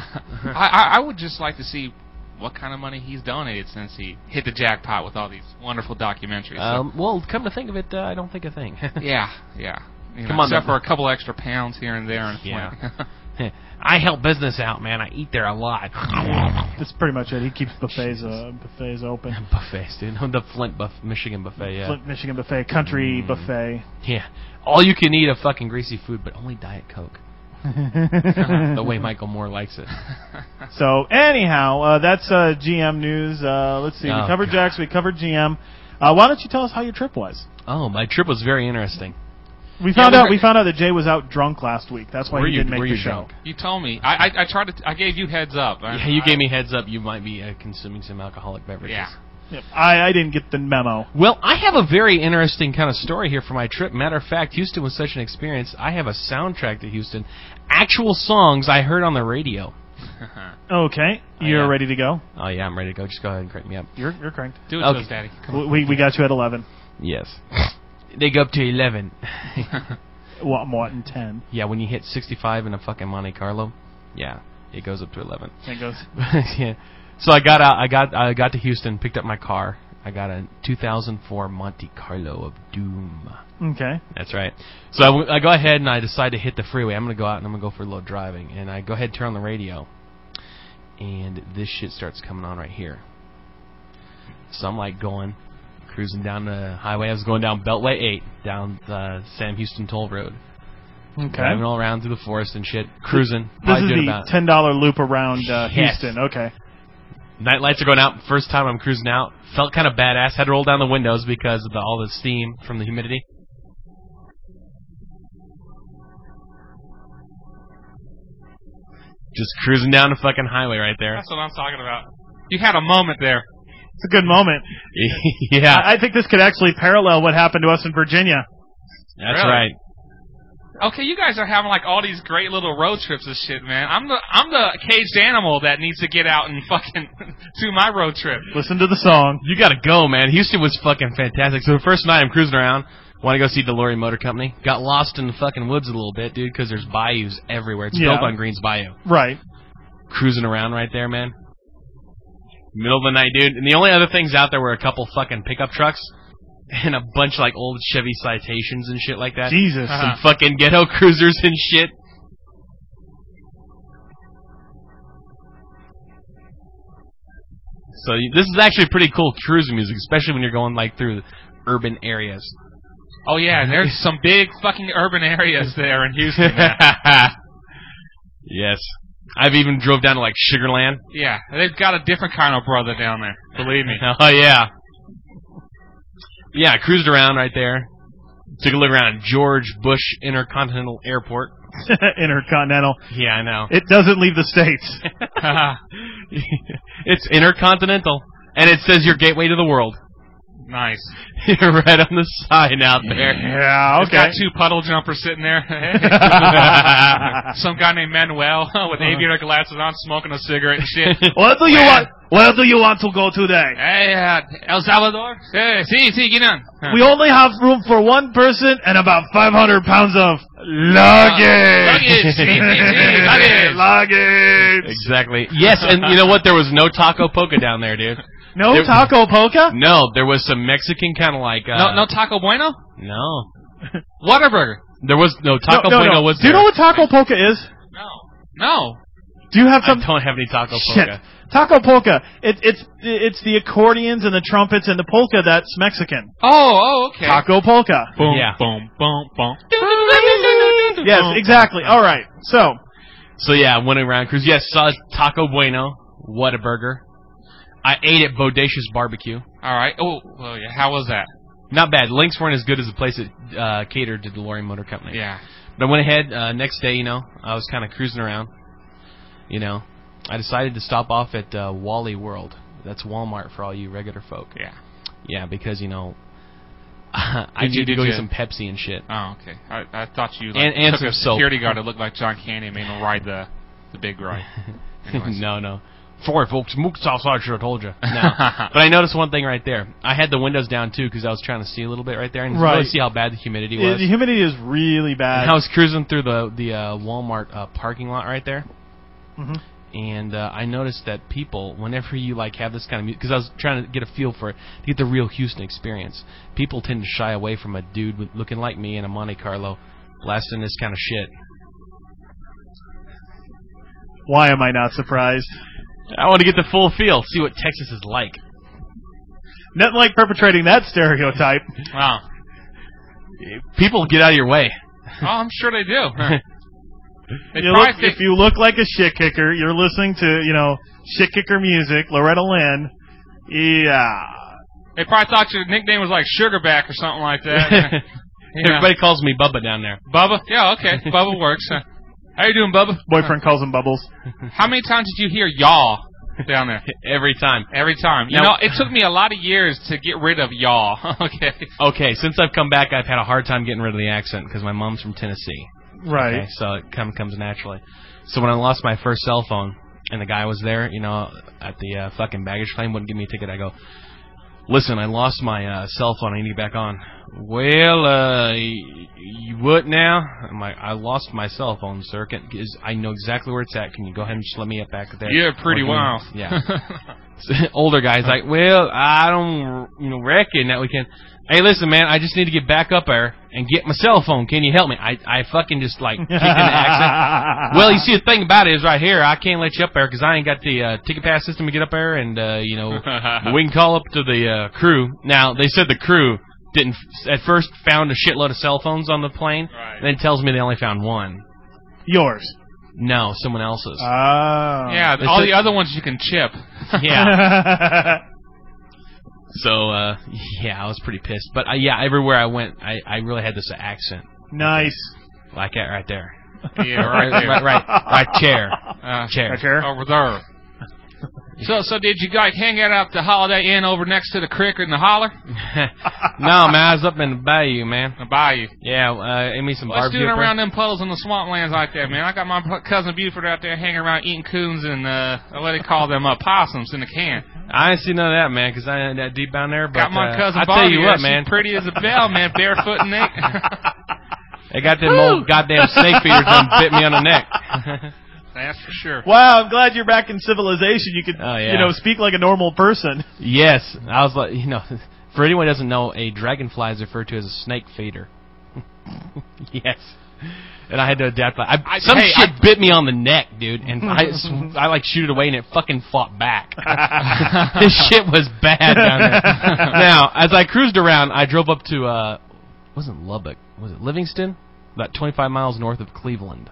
I would just like to see what kind of money he's donated since he hit the jackpot with all these wonderful documentaries. Well, come to think of it, I don't think a thing. Yeah. Come on, except for a couple extra pounds here and there in Flint. I help business out, man. I eat there a lot. That's pretty much it. He keeps buffets open. Buffets, dude. The Flint Michigan buffet, yeah. Flint, Michigan buffet. Country buffet. Yeah. All you can eat of fucking greasy food, but only Diet Coke. The way Michael Moore likes it. So, anyhow, that's GM news. Let's see. We covered Jax. We covered GM. Why don't you tell us how your trip was? Oh, my trip was very interesting. We found out that Jay was out drunk last week. That's why he didn't make the show. Drunk? You told me. I tried to. I gave you heads up. Yeah, you gave me heads up. You might be consuming some alcoholic beverages. Yeah. Yep. I didn't get the memo. Well, I have a very interesting kind of story here for my trip. Matter of fact, Houston was such an experience. I have a soundtrack to Houston. Actual songs I heard on the radio. Okay. You're ready to go? Oh, yeah, I'm ready to go. Just go ahead and crank me up. You're cranked. Do it to us, Daddy. Come on. We got you at 11. Yes. They go up to 11. What, in 10? Yeah, when you hit 65 in a fucking Monte Carlo, yeah, it goes up to 11. It goes. Yeah. So I got out. I got to Houston, picked up my car. I got a 2004 Monte Carlo of Doom. Okay. That's right. So I go ahead and I decide to hit the freeway. I'm going to go out and I'm going to go for a little driving. And I go ahead and turn on the radio. And this shit starts coming on right here. So I'm like cruising down the highway. I was going down Beltway 8, down the Sam Houston Toll Road. Okay. Driving all around through the forest and shit. Cruising. This is the $10 loop around Houston. Okay. Night lights are going out. First time I'm cruising out. Felt kind of badass. Had to roll down the windows because of all the steam from the humidity. Just cruising down the fucking highway right there. That's what I'm talking about. You had a moment there. It's a good moment. Yeah. I think this could actually parallel what happened to us in Virginia. That's right. Okay, you guys are having like all these great little road trips and shit, man. I'm the caged animal that needs to get out and fucking do my road trip. Listen to the song. You gotta go, man. Houston was fucking fantastic. So the first night I'm cruising around, want to go see Delory Motor Company. Got lost in the fucking woods a little bit, dude, because there's bayous everywhere. It's built on Greens Bayou. Right. Cruising around right there, man. Middle of the night, dude. And the only other things out there were a couple fucking pickup trucks and a bunch of like old Chevy Citations and shit like that. Jesus. Some fucking ghetto cruisers and shit. So this is actually pretty cool cruising music, especially when you're going like through urban areas. Oh yeah, and there's some big fucking urban areas there in Houston. Yes. I've even drove down to like Sugarland. Yeah, they've got a different kind of brother down there. Believe me. Oh yeah. Yeah, I cruised around right there. Took a look around George Bush Intercontinental Airport. Intercontinental. Yeah, I know. It doesn't leave the States. It's intercontinental, and it says your gateway to the world. Nice. You're right on the sign out there. Yeah, okay. It's got 2 puddle jumpers sitting there. Some guy named Manuel with aviator glasses on, smoking a cigarette and shit. Where do you want to go today? Hey, El Salvador? Sí, get on. We only have room for 1 person and about 500 pounds of luggage. Luggage. Exactly. Yes, and you know what? There was no Taco Poca down there, dude. No Taco Poca? No, there was some Mexican kind of like... No Taco Bueno? No. Whataburger? There was no Taco Bueno. Was Do you know what Taco Poca is? No. Do you have some? I don't have any Taco Shit. Poca. Taco Polka. It's the accordions and the trumpets and the polka that's Mexican. Oh, okay. Taco Polka. Boom, Yeah. boom, boom, boom. Yes, exactly. All right. So yeah, went around cruise. Yes, saw Taco Bueno. Whataburger. I ate at Bodacious Barbecue. All right. Oh, well, yeah. How was that? Not bad. Links weren't as good as the place that catered to DeLorean Motor Company. Yeah. But I went ahead next day. I was kind of cruising around. I decided to stop off at Wally World. That's Walmart for all you regular folk. Yeah. Yeah, because I need to go get some Pepsi and shit. Oh, okay. I thought you and took some a soap. security guard that looked like John Candy and made him ride the big ride. No. Sorry, folks. Mook's outside. Should have told you. No. But I noticed one thing right there. I had the windows down too because I was trying to see a little bit right there and really see how bad the humidity was. The humidity is really bad. And I was cruising through the Walmart parking lot right there. Mm-hmm. And I noticed that people, whenever you have this kind of music, because I was trying to get a feel for it, to get the real Houston experience, people tend to shy away from a dude looking like me in a Monte Carlo blasting this kind of shit. Why am I not surprised? I want to get the full feel, see what Texas is like. Nothing like perpetrating that stereotype. Wow. People get out of your way. Oh, I'm sure they do. If you look like a shit kicker, you're listening to, shit kicker music, Loretta Lynn. Yeah. They probably thought your nickname was like Sugarback or something like that. Everybody calls me Bubba down there. Bubba? Yeah, okay. Bubba works. How you doing, Bubba? Boyfriend calls him Bubbles. How many times did you hear y'all down there? Every time. Every time. It took me a lot of years to get rid of y'all. Okay, since I've come back, I've had a hard time getting rid of the accent because my mom's from Tennessee. Right. Okay, so it kind of comes naturally. So when I lost my first cell phone and the guy was there, at the fucking baggage claim, wouldn't give me a ticket, I go, listen, I lost my cell phone. I need to get back on. Well, you what now? I'm like, I lost my cell phone, sir. I know exactly where it's at. Can you go ahead and just let me up back there? Yeah, pretty well. Yeah. Older guy's like, well, I don't reckon that we can. Hey, listen, man, I just need to get back up there and get my cell phone. Can you help me? I fucking just, kicked in the accent. Well, you see, the thing about it is right here, I can't let you up there because I ain't got the ticket pass system to get up there, and, we can call up to the crew. Now, they said the crew didn't, at first, found a shitload of cell phones on the plane, and then tells me they only found one. Yours? No, someone else's. Yeah, all the other ones you can chip. Yeah. So, I was pretty pissed. But, everywhere I went, I really had this accent. Nice. Like that right there. Yeah, right there. right chair. Chair? Over there. So did you guys hang out at the Holiday Inn over next to the creek in the holler? No, man, I was up in the bayou, man. The bayou? Yeah, ate me some barbecue. What's doing around them puddles in the swamplands like that, man? I got my cousin Buford out there hanging around eating coons and, what do they call them, possums in the can. I didn't see none of that, man, because I ain't that deep down there. But, got my cousin I Bobby. tell you what, man. She's pretty as a bell, man, barefoot and naked. They got them old goddamn snake feeders that bit me on the neck. That's for sure. Wow, I'm glad you're back in civilization. You could, speak like a normal person. Yes. I was like, for anyone who doesn't know, a dragonfly is referred to as a snake feeder. Yes. And I had to adapt. Some shit bit me on the neck, dude, and I shoot it away, and it fucking fought back. This shit was bad down there. Now, as I cruised around, I drove up to, wasn't Lubbock, was it Livingston? About 25 miles north of Cleveland.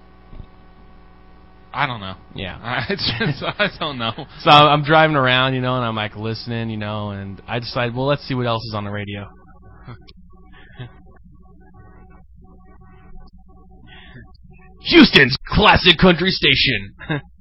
I don't know. Yeah. I don't know. So I'm driving around, and I'm listening, and I decided, well, let's see what else is on the radio. Houston's classic country station.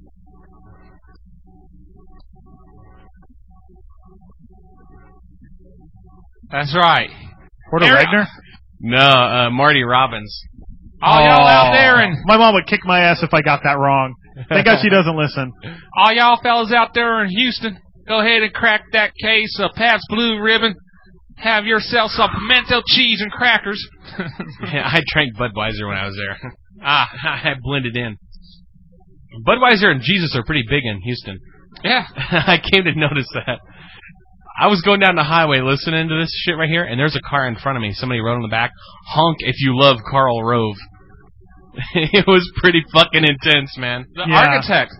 That's right. Porter Wagner? No, Marty Robbins. All y'all out there and... My mom would kick my ass if I got that wrong. Thank God she doesn't listen. All y'all fellas out there in Houston, go ahead and crack that case of Pabst Blue Ribbon. Have yourself some pimento cheese and crackers. Yeah, I drank Budweiser when I was there. I blended in. Budweiser and Jesus are pretty big in Houston. Yeah. I came to notice that. I was going down the highway listening to this shit right here, and there's a car in front of me. Somebody wrote on the back, "Honk if you love Karl Rove." It was pretty fucking intense, man. The architect.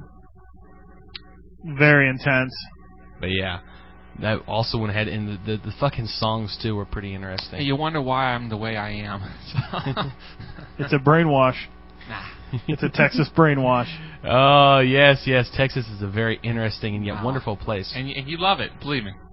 Very intense. But yeah, that also went ahead, and the fucking songs too were pretty interesting. Hey, you wonder why I'm the way I am. It's a brainwash. It's a Texas brainwash. Oh, yes. Texas is a very interesting and yet wonderful place. And you love it, believe me.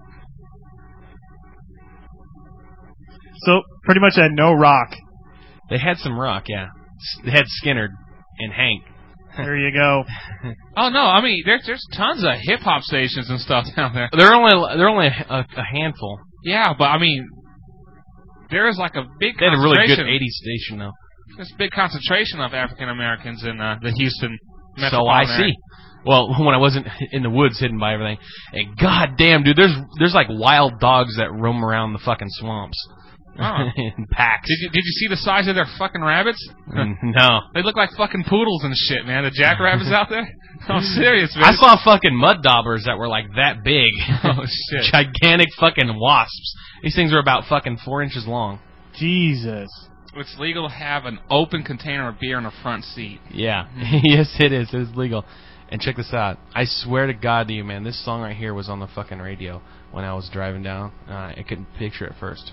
So, pretty much had no rock. They had some rock, yeah. They had Skinner and Hank. There you go. Oh, no, I mean, there's tons of hip-hop stations and stuff down there. They're only a handful. Yeah, but, I mean, there is like a big They had a really good concentration. 80s station, though. There's a big concentration of African Americans in the Houston So metropolitan I area. see. Well, when I wasn't in the woods hidden by everything. And goddamn, dude, there's like wild dogs that roam around the fucking swamps. Oh. In packs. Did you see the size of their fucking rabbits? No. They look like fucking poodles and shit, man. The jackrabbits out there. I'm serious, man. I saw fucking mud daubers that were like that big. Oh, shit. Gigantic fucking wasps. These things are about fucking 4 inches long. Jesus. It's legal to have an open container of beer in the front seat. Yeah. Yes, it is. It is legal. And check this out. I swear to God to you, man, this song right here was on the fucking radio when I was driving down. I couldn't picture it first.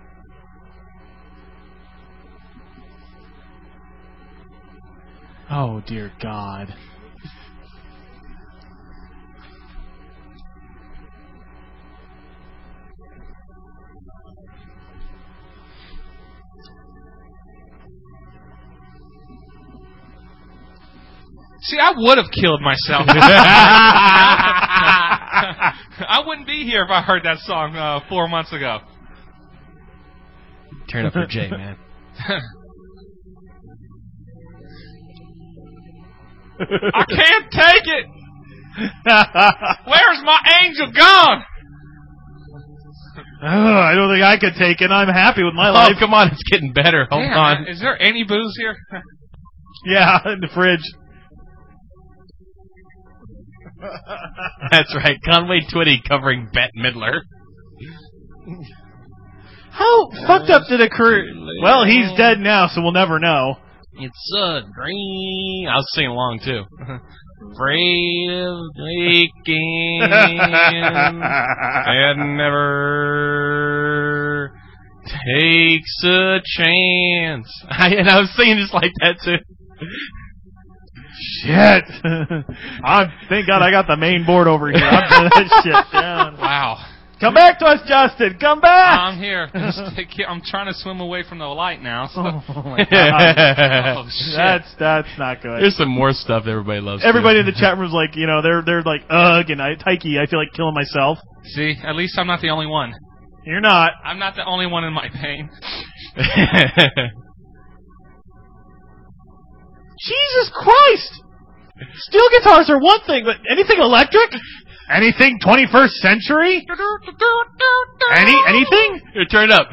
Oh, dear God. See, I would have killed myself. I wouldn't be here if I heard that song 4 months ago. Turn up for Jay, man. I can't take it. Where's my angel gone? I don't think I could take it. I'm happy with my life. Oh, come on. It's getting better. Hold on. Man, is there any booze here? Yeah, in the fridge. That's right. Conway Twitty covering Bette Midler. How fucked up did a career... Well, he's dead now, so we'll never know. It's a dream. I was singing along, too. Afraid of waking and never takes a chance. And I was singing just like that, too. Shit. Thank God I got the main board over here. I'm putting that shit down. Wow. Come back to us, Justin. Come back. I'm here. I'm trying to swim away from the light now. So. Oh, my God. Oh, shit. That's not good. There's some more stuff that everybody loves. Everybody in the chat room's like, you know, they're like, ugh, and Taiki, I feel like killing myself. See, at least I'm not the only one. You're not. I'm not the only one in my pain. Jesus Christ! Steel guitars are one thing, but anything electric? Anything 21st century? Anything? Here, turn it up.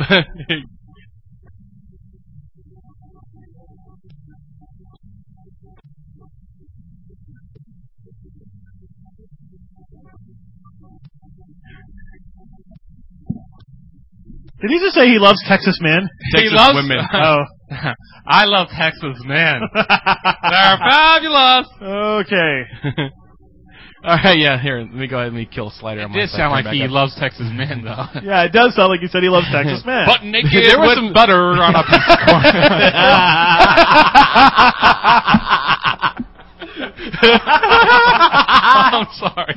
Did he just say he loves Texas men? Texas women. Oh. I love Texas men. They're fabulous. Okay. All right, yeah, here, let me go ahead and kill Slider on It my did side. sound Turn like he back up. loves Texas men, though. Yeah, it does sound like he said he loves Texas men. But naked There was with some- butter on a piece of corn. I'm sorry.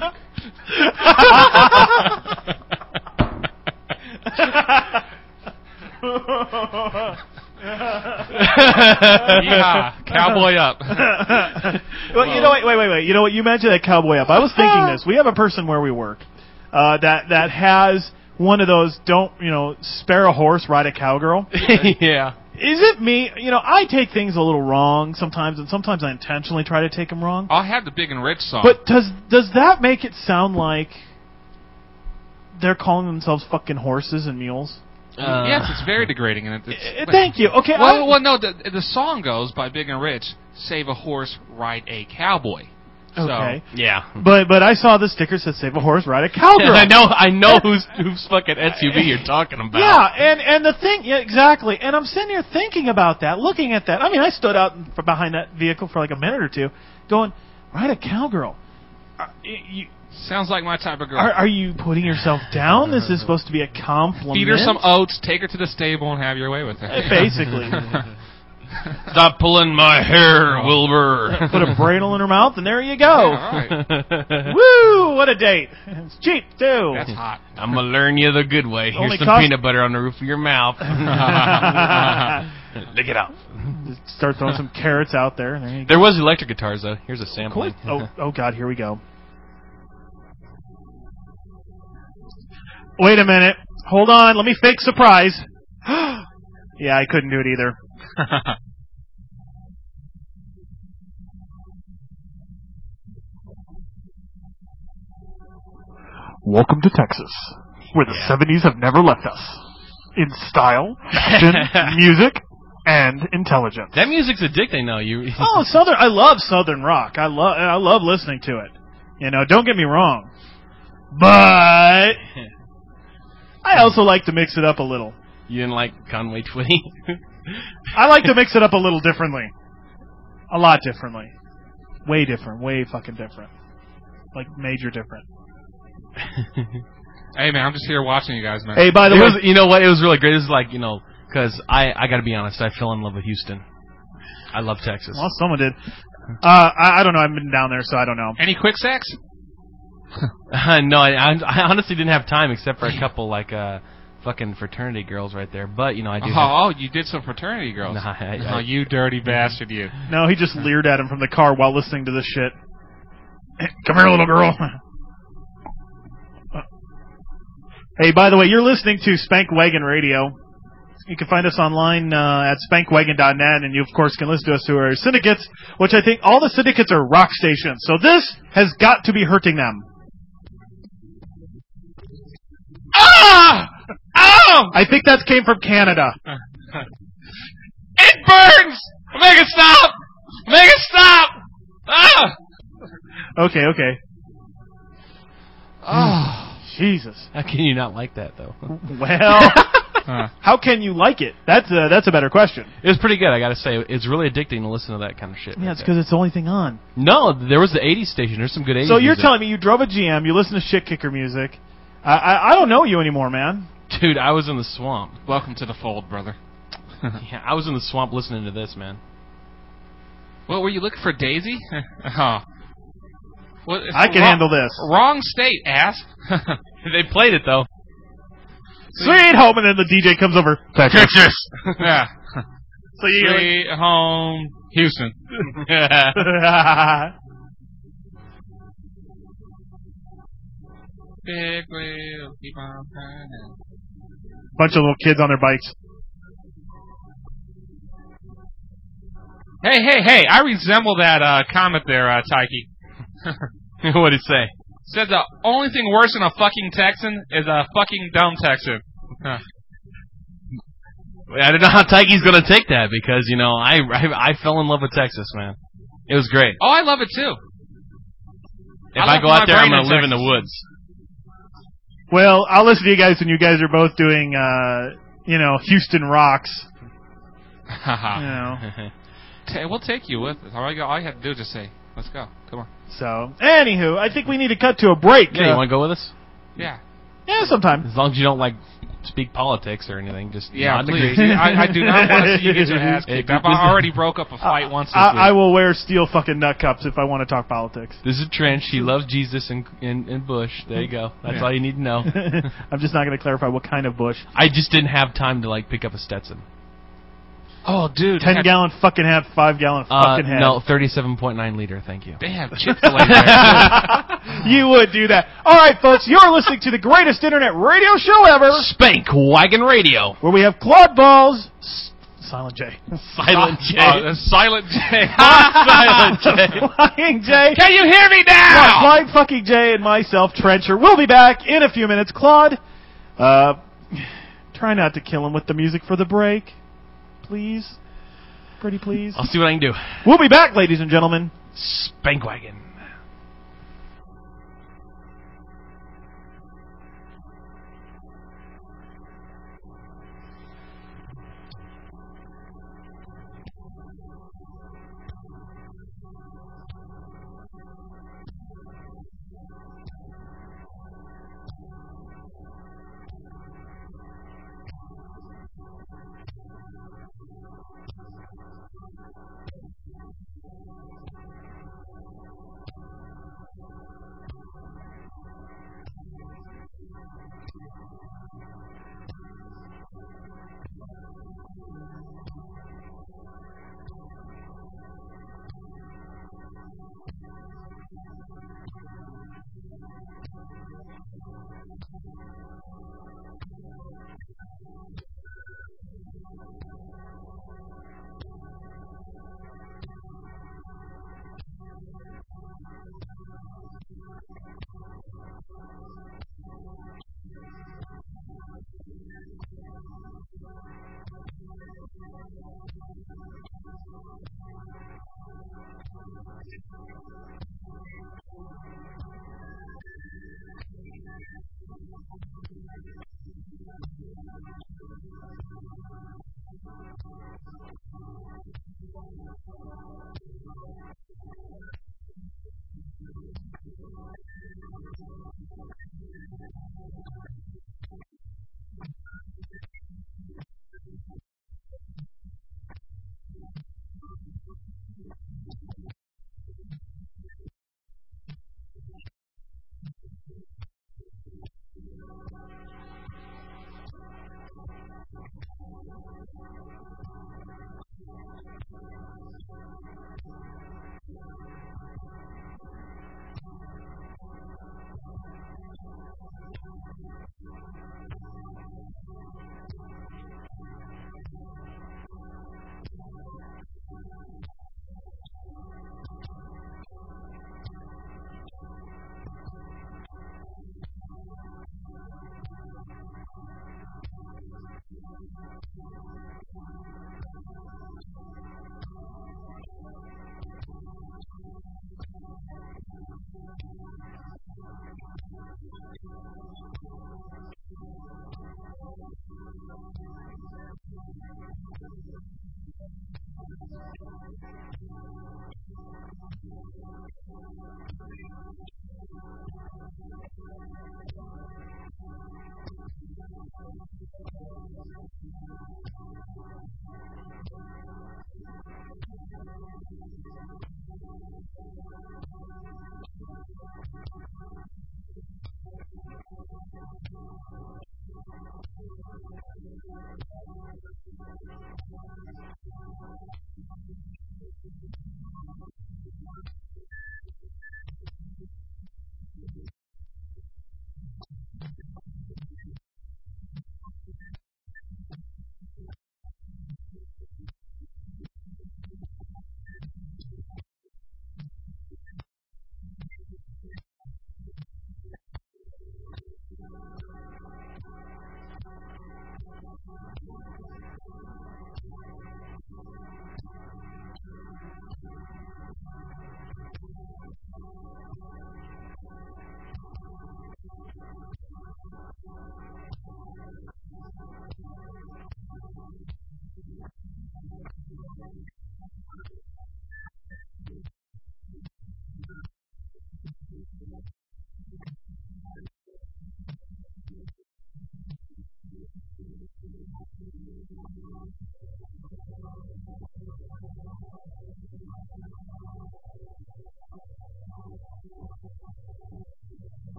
Yeah, cowboy up. Well, you know, wait. You know what? You mentioned that cowboy up. I was thinking this. We have a person where we work that has one of those. Don't spare a horse, ride a cowgirl. Yeah. Is it me? I take things a little wrong sometimes, and sometimes I intentionally try to take them wrong. I have the Big and Rich song. But does that make it sound like they're calling themselves fucking horses and mules? Yes, it's very degrading. And thank you. Okay. Well, no. The song goes by Big and Rich: "Save a horse, ride a cowboy." Okay. So, yeah. But I saw the sticker that said "Save a horse, ride a cowgirl." I know whose fucking SUV you're talking about. Yeah, and the thing, yeah, exactly. And I'm sitting here thinking about that, looking at that. I mean, I stood out from behind that vehicle for like a minute or two, going, "Ride a cowgirl." Sounds like my type of girl. Are you putting yourself down? This is supposed to be a compliment. Feed her some oats, take her to the stable, and have your way with her. Basically. Stop pulling my hair, Wilbur. Put a bradle in her mouth, and there you go. Yeah, all right. Woo! What a date. It's cheap, too. That's hot. I'm going to learn you the good way. Here's Only some cost- peanut butter on the roof of your mouth. Lick it out. Just start throwing some carrots out there. There you go. There was electric guitars, though. Here's a sampling. Cool. Oh, God, here we go. Wait a minute. Hold on. Let me fake surprise. Yeah, I couldn't do it either. Welcome to Texas, where the 70s have never left us. In style, fashion, music, and intelligence. That music's addicting, though. Oh, Southern! I love Southern rock. I love listening to it. Don't get me wrong, but I also like to mix it up a little. You didn't like Conway Twitty? I like to mix it up a little differently. A lot differently. Way different. Way fucking different. Like, major different. Hey, man, I'm just here watching you guys, man. Hey, by the way... you know what? It was really great. It was like, because I got to be honest, I fell in love with Houston. I love Texas. Well, someone did. I don't know. I haven't been down there, so I don't know. Any quick sex? No, I honestly didn't have time except for a couple, fucking fraternity girls right there. But, I do. Oh, you did some fraternity girls. Nah, you dirty bastard, you. No, he just leered at him from the car while listening to this shit. Come here, little girl. Hey, by the way, you're listening to Spank Wagon Radio. You can find us online at spankwagon.net, and you, of course, can listen to us through our syndicates, which I think all the syndicates are rock stations. So this has got to be hurting them. Ah! Ow! I think that came from Canada. It burns! Make it stop! Make it stop! Ah! Okay. Oh, Jesus. How can you not like that, though? Well, how can you like it? That's a better question. It was pretty good, I gotta say. It's really addicting to listen to that kind of shit. Yeah, it's because it's the only thing on. No, there was the 80s station. There's some good 80s So you're music. telling me you drove a GM, you listen to shit kicker music. I don't know you anymore, man. Dude, I was in the swamp. welcome to the fold, brother. Yeah, I was in the swamp listening to this, man. What, were you looking for Daisy? Oh. Well, I can handle this. Wrong state, ass. They played it, though. Sweet home, and then the DJ comes over. Texas. Yeah. So you Sweet home, Houston. Big wheel, keep on turning. bunch of little kids on their bikes. Hey, I resemble that comment there, Tyke. What'd it say? Said the only thing worse than a fucking Texan is a fucking dumb Texan. Huh. I don't know how Tyke's going to take that because, I fell in love with Texas, man. It was great. Oh, I love it too. If I go out there, I'm going to live in the woods. Well, I'll listen to you guys when you guys are both doing, Houston Rocks. We'll take you with us. All I have to do is just say, let's go. Come on. So, anywho, I think we need to cut to a break. Yeah, you want to go with us? Yeah. Yeah, sometime. As long as you don't, speak politics or anything. Just nod please. agree. I do not want to see you get your ass kicked. I've already broke up a fight once this week. I will wear steel fucking nut cups if I want to talk politics. This is Trent. She loves Jesus and Bush. There you go. That's all you need to know. I'm just not going to clarify what kind of Bush. I just didn't have time to, pick up a Stetson. Oh, dude. 10-gallon fucking hat, 5-gallon fucking hat. No, 37.9 liter, thank you. They have Chick-fil-A there. You would do that. All right, folks, you're listening to the greatest internet radio show ever. Spank Wagon Radio. Where we have Claude Balls, Silent J. Silent J. Silent J. Silent J. Flying J. Can you hear me now? Flying fucking J and myself, Trencher. We'll be back in a few minutes. Claude, try not to kill him with the music for the break. Please. Pretty please. I'll see what I can do. We'll be back, ladies and gentlemen. Spank Wagon.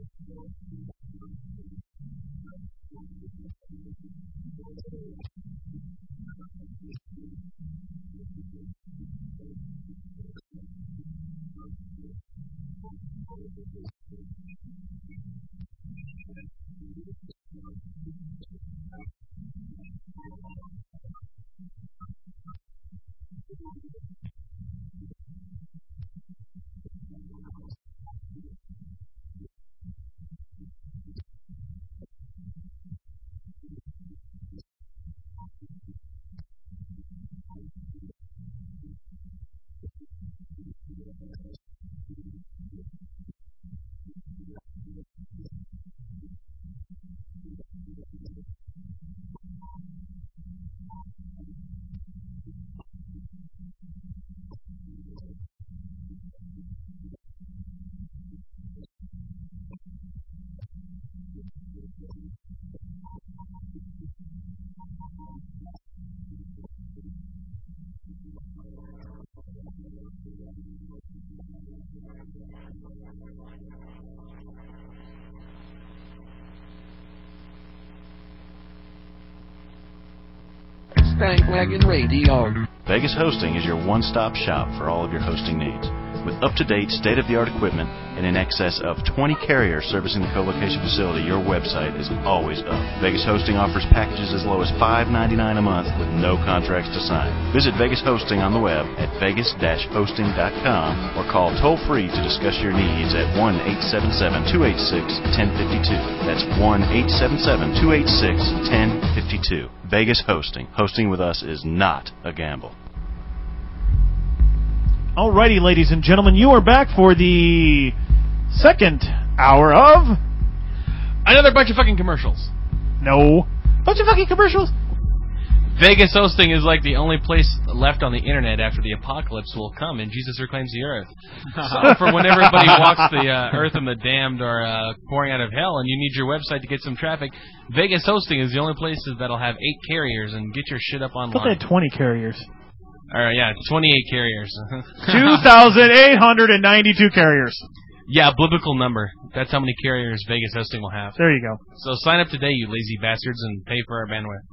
Spankwagon Radio. Vegas Hosting is your one-stop shop for all of your hosting needs. With up-to-date, state-of-the-art equipment and in excess of 20 carriers servicing the co-location facility, your website is always up. Vegas Hosting offers packages as low as $5.99 a month with no contracts to sign. Visit Vegas Hosting on the web at vegas-hosting.com or call toll-free to discuss your needs at 1-877-286-1052. That's 1-877-286-1052. Vegas Hosting. Hosting with us is not a gamble. Alrighty, ladies and gentlemen, you are back for the second hour of... Another bunch of fucking commercials. No. Bunch of fucking commercials? Vegas Hosting is like the only place left on the internet after the apocalypse will come and Jesus reclaims the earth. So for when everybody walks the earth and the damned are pouring out of hell and you need your website to get some traffic, Vegas Hosting is the only place that'll have 8 carriers and get your shit up online. I thought they had 20 carriers. All right, yeah, 28 carriers. 2,892 carriers. Yeah, biblical number. That's how many carriers Vegas Hosting will have. There you go. So sign up today, you lazy bastards, and pay for our bandwidth.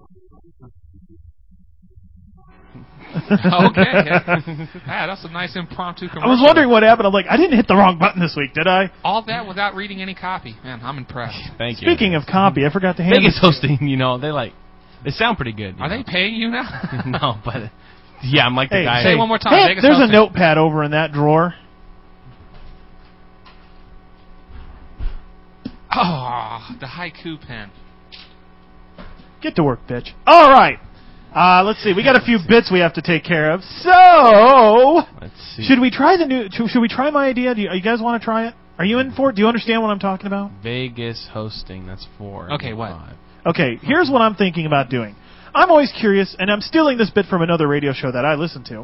Okay. Yeah, that's a nice impromptu commercial. I was wondering what happened. I'm like, I didn't hit the wrong button this week, did I? All that without reading any copy. Man, I'm impressed. Thank you. Speaking of copy, I forgot to hand Vegas Hosting, you know, they sound pretty good. Are they paying you now? No, but... Yeah, I'm like the guy. Say it one more time. Hey, there's a notepad over in that drawer. Oh, the haiku pen. Get to work, bitch. All right. Let's see. We got a few bits we have to take care of. So, let's see. Should we try should we try my idea? Do you guys want to try it? Are you in for it? Do you understand what I'm talking about? Vegas Hosting. That's 4. Okay, what? 5. Okay, here's what I'm thinking about doing. I'm always curious, and I'm stealing this bit from another radio show that I listen to.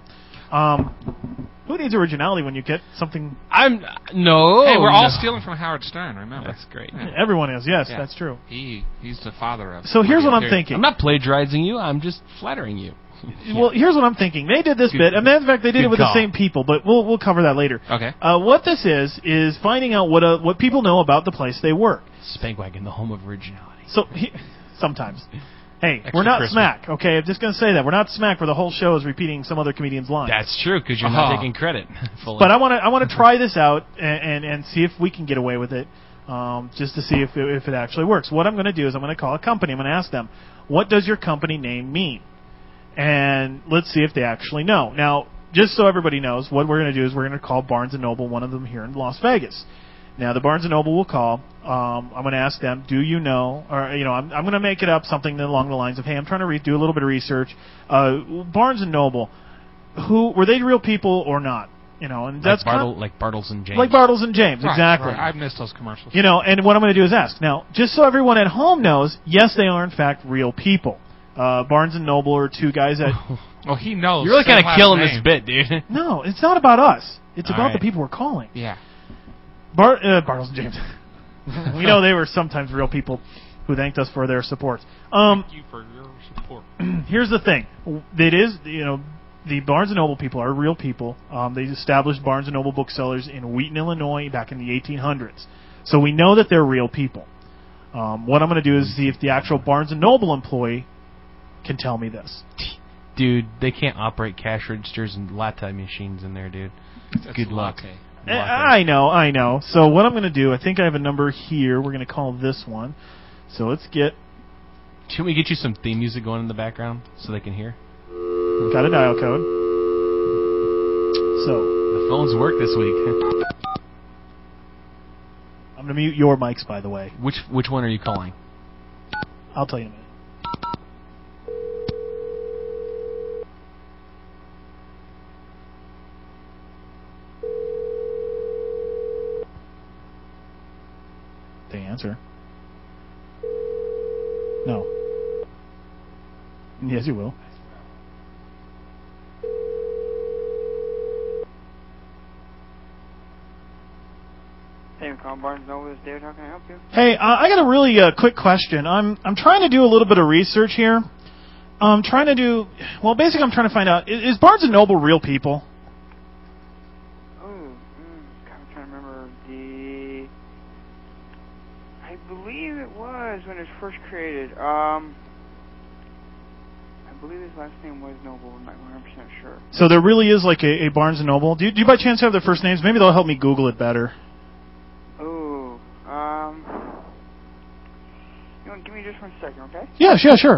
Who needs originality when you get something... No. Hey, we're all stealing from Howard Stern, remember? That's great. Yeah. Everyone is, yes, yeah. That's true. He's the father of... So here's what I'm thinking. I'm not plagiarizing you, I'm just flattering you. Well, here's what I'm thinking. They did this bit, and in fact, they did it with the same people, but we'll cover that later. Okay. What this is finding out what people know about the place they work. Spankwagon, the home of originality. So, sometimes... Hey, we're not smack, okay? I'm just going to say that. We're not smack where the whole show is repeating some other comedian's lines. That's true, because you're not taking credit fully. But I want to try this out and see if we can get away with it, just to see if it actually works. What I'm going to do is I'm going to call a company. I'm going to ask them, what does your company name mean? And let's see if they actually know. Now, just so everybody knows, what we're going to do is we're going to call Barnes & Noble, one of them here in Las Vegas. Now, the Barnes & Noble will call. I'm going to ask them, do you know, or, I'm going to make it up something along the lines of, hey, I'm trying to do a little bit of research. Barnes & Noble, were they real people or not? And that's like Bartles and James. Like Bartles and James, exactly. Right. I've missed those commercials. And what I'm going to do is ask. Now, just so everyone at home knows, yes, they are, in fact, real people. Barnes & Noble are two guys that... Well, he knows. You're really kind of killing this bit, dude. No, it's not about us. It's about the people we're calling. Yeah. Bartles and James. We know they were sometimes real people who thanked us for their support. Thank you for your support. Here's the thing. It is, the Barnes & Noble people are real people. They established Barnes & Noble booksellers in Wheaton, Illinois back in the 1800s. So we know that they're real people. What I'm going to do is see if the actual Barnes & Noble employee can tell me this. Dude, they can't operate cash registers and latte machines in there, dude. Good luck. I know. So what I'm going to do, I think I have a number here. We're going to call this one. So let's get... Shouldn't we get you some theme music going in the background so they can hear? Got a dial code. So the phones work this week. I'm going to mute your mics, by the way. Which one are you calling? I'll tell you in a minute. They answer. No. Yes, you will. Barnes & Noble, this is David. How can I help you? Hey, I got a really quick question. I'm trying to do a little bit of research here. I'm trying to find out, is Barnes & Noble real people? I'm trying to remember I believe it was when it was first created. I believe his last name was Noble. I'm not 100% sure. So there really is like a Barnes & Noble. Do you by chance have their first names? Maybe they'll help me Google it better. Give me just 1 second, okay? Yeah, sure.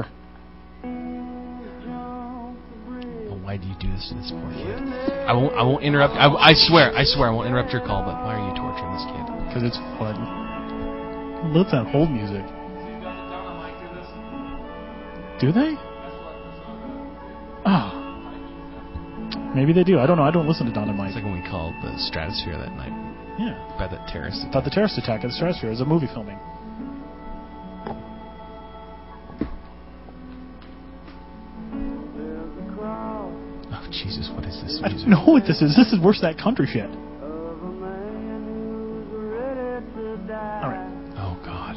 Why do you do this to this poor kid? I won't interrupt. I swear I won't interrupt your call. But why are you torturing this kid? Because it's fun. Let that hold music. Do they? Oh. Maybe they do. I don't know. I don't listen to Don and Mike. It's like when we called the Stratosphere that night. Yeah. By the terrorist attack. About the terrorist attack at the Stratosphere. It was a movie filming. Oh, Jesus, what is this music? I don't know what this is. This is worse than that country shit. All right. Oh, God.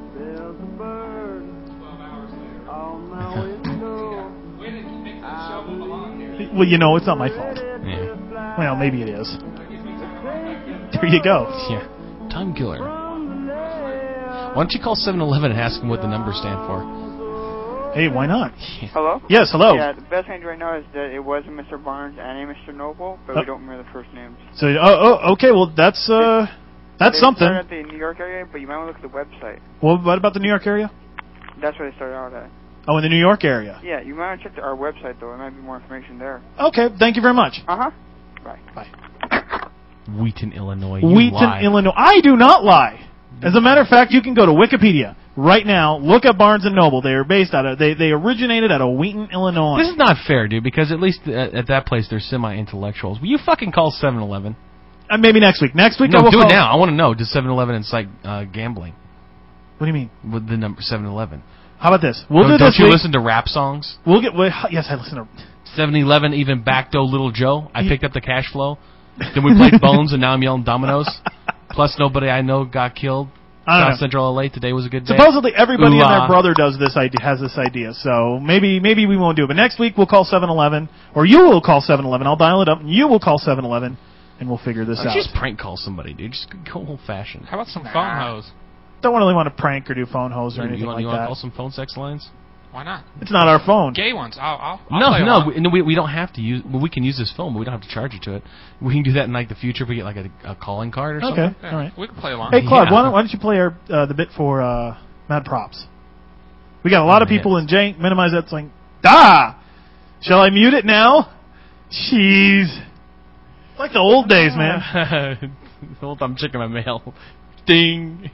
Well, you know, it's not my fault. Yeah. Well, maybe it is. There you go. Yeah. Time killer. Why don't you call 7-Eleven and ask them what the numbers stand for? Hey, why not? Hello? Yes, hello. Yeah, the best thing right now is that it was a Mr. Barnes and a Mr. Noble, but we don't remember the first names. So, okay, well, that's something. They started at the New York area, but you might want to look at the website. Well, what about the New York area? That's where they started out at. Oh, in the New York area. Yeah, you might want to check our website, though. There might be more information there. Okay, thank you very much. Uh-huh. Bye. Bye. Wheaton, Illinois. Illinois. I do not lie. As a matter of fact, you can go to Wikipedia right now, look up Barnes & Noble. They are based out of, they originated out of Wheaton, Illinois. This is not fair, dude, because at least at that place they're semi-intellectuals. Will you fucking call 7-Eleven? Maybe next week. Next week no, I will do call. It now. I want to know, does 7-Eleven incite gambling? What do you mean? With the number 7-Eleven. How about this? We'll do this Don't you week. listen to rap songs? Yes, I listen to... 7-Eleven, even Backdoor Little Joe. I picked up the cash flow. Then we played Bones, and now I'm yelling Dominoes. Plus, nobody I know got killed. South Central LA, today was a good day. Supposedly everybody and their brother has this idea, so maybe we won't do it. But next week we'll call 7-Eleven, or you will call 7-Eleven. I'll dial it up, and you will call 7-Eleven, and we'll figure this out. Just prank call somebody, dude. Just go old-fashioned. How about some phone hose? Don't really want to prank or do phone hose or anything like that. You want to call some phone sex lines? Why not? It's not our phone. Gay ones. I'll we don't have to use. Well, we can use this phone, but we don't have to charge you to it. We can do that in like the future if we get like a calling card or something. Okay, yeah, all right. We can play along. Hey, Claude, why don't you play the bit for Mad Props? We got a lot of people in Jay. Minimize that. It's like, shall I mute it now? Jeez. It's like the old days, man. Hold on, I'm checking my mail. Ding.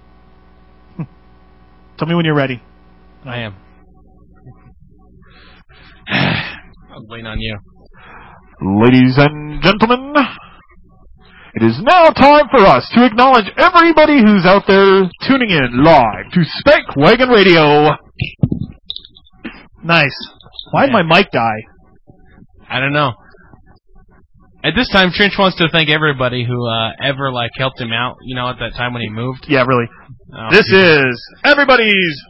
Tell me when you're ready. I am. I was waiting on you. Ladies and gentlemen, it is now time for us to acknowledge everybody who's out there tuning in live to Spank Wagon Radio. Nice. Why'd my mic die? I don't know. At this time, Trench wants to thank everybody who ever helped him out. You know, at that time when he moved. Yeah, really. Oh, this is everybody's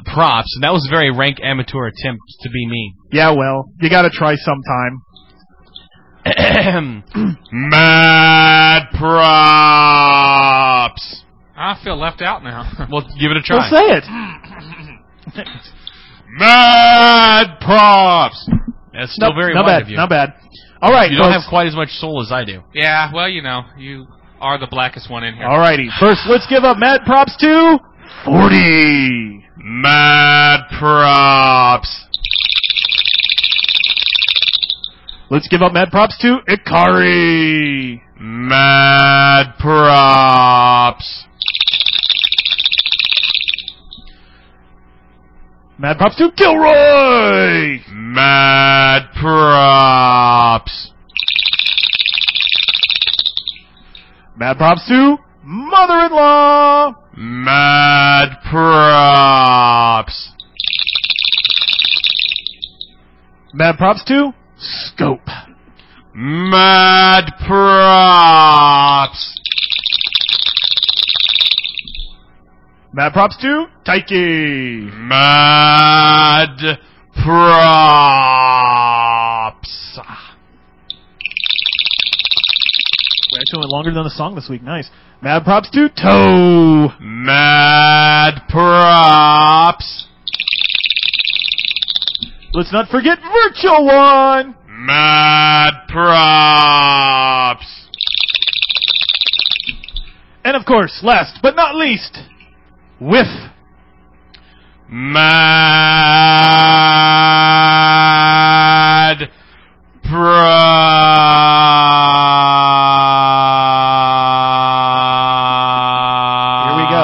props, and that was a very rank amateur attempt to be me. Yeah, well, you got to try sometime. Mad props. I feel left out now. Well, give it a try. Well, say it. Mad props. That's still very not wide bad, of you. Not bad. All right, you don't have quite as much soul as I do. Yeah, well, you know, you are the blackest one in here. All righty. First, let's give up mad props to 40. Mad props. Let's give up mad props to Ikari. Mad props. Mad props to Gilroy. Mad props. Mad props to mother-in-law. Mad props. Mad props to Scope. Mad props. Mad props to Taiki. Mad props. We actually went longer than the song this week. Nice. Mad props to Toe. Mad props. Let's not forget Virtual One. Mad props. And of course, last but not least, Whiff. Mad props. Here we go.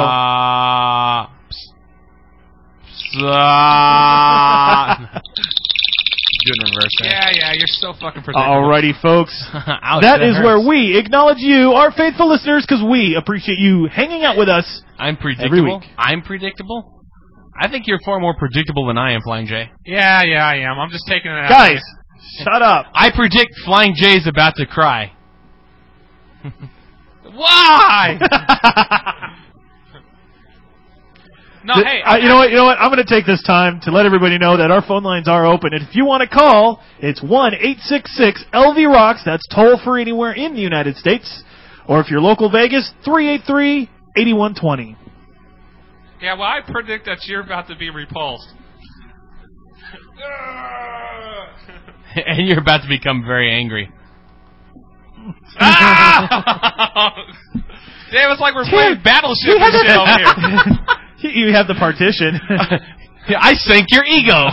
Good reverse. Yeah, you're so fucking predictable. Alrighty, folks. Ouch, that is hurts. where we acknowledge you, our faithful listeners, because we appreciate you hanging out with us. I'm every predictable. week. I'm predictable. I think you're far more predictable than I am, Flying J. Yeah, I am. I'm just taking it out. Guys, shut up. I predict Flying J's about to cry. Why? No, hey. You know what? I'm going to take this time to let everybody know that our phone lines are open. And if you want to call, it's 1-866-LV-ROCKS. That's toll free anywhere in the United States. Or if you're local Vegas, 383-8120. Yeah, well, I predict that you're about to be repulsed. And you're about to become very angry. Damn, it's like we're playing Battleship and shit over here. You have the partition. I sank your ego.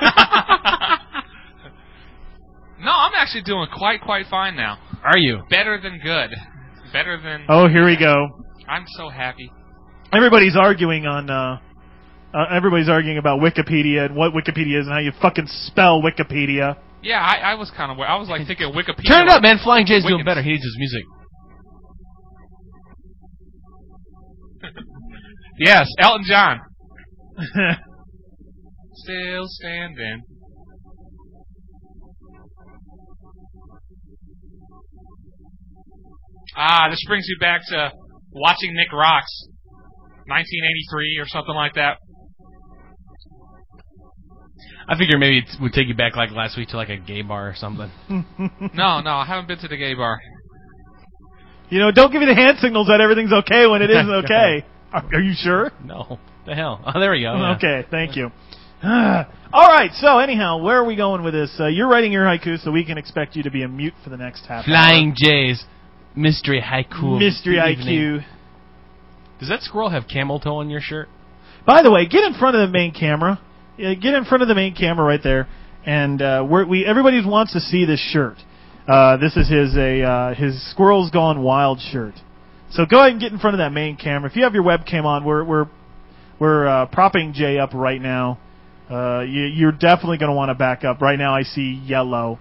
No, I'm actually doing quite fine now. Are you? Better than good. Better than... Oh, here we go. I'm so happy. Everybody's arguing on... everybody's arguing about Wikipedia and what Wikipedia is and how you fucking spell Wikipedia. Yeah, I was kind of... I was like thinking Wikipedia... Turn it up, man. Flying J's doing better. He needs his music. Yes, Elton John. Still standing. This brings you back to watching Nick Rocks, 1983 or something like that. I figure maybe it would take you back like last week to like a gay bar or something. No, I haven't been to the gay bar. You know, don't give me the hand signals that everything's okay when it isn't okay. Are you sure? No. The hell? Oh, there we go. Yeah. Okay, thank you. All right, so anyhow, where are we going with this? You're writing your haiku, so we can expect you to be a mute for the next half Flying hour. J's mystery haiku. Mystery haiku. Does that squirrel have camel toe on your shirt? By the way, get in front of the main camera. Get in front of the main camera right there, and everybody wants to see this shirt. This is his Squirrels Gone Wild shirt. So go ahead and get in front of that main camera. If you have your webcam on, we're propping Jay up right now. You're definitely going to want to back up. Right now I see yellow.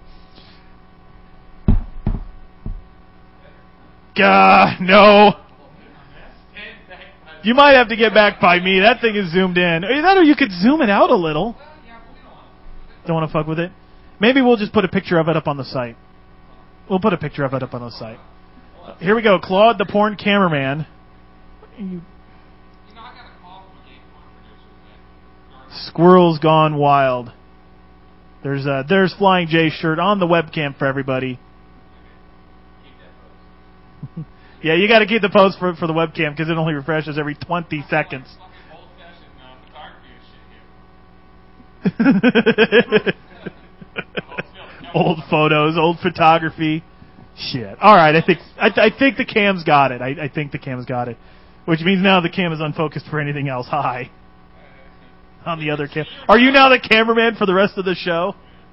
No. You might have to get back by me. That thing is zoomed in. Either that or you could zoom it out a little. Don't want to fuck with it? Maybe we'll just put a picture of it up on the site. We'll put a picture of it up on the site. Here we go. Claude, the porn cameraman. Squirrels Gone Wild. There's Flying J's shirt on the webcam for everybody. Yeah, you got to keep the pose for the webcam because it only refreshes every 20 seconds. Old photos, old photography. Shit. All right, I think the cam's got it. I think the cam's got it, which means now the cam is unfocused for anything else. Hi. On the other cam. Are you now the cameraman for the rest of the show?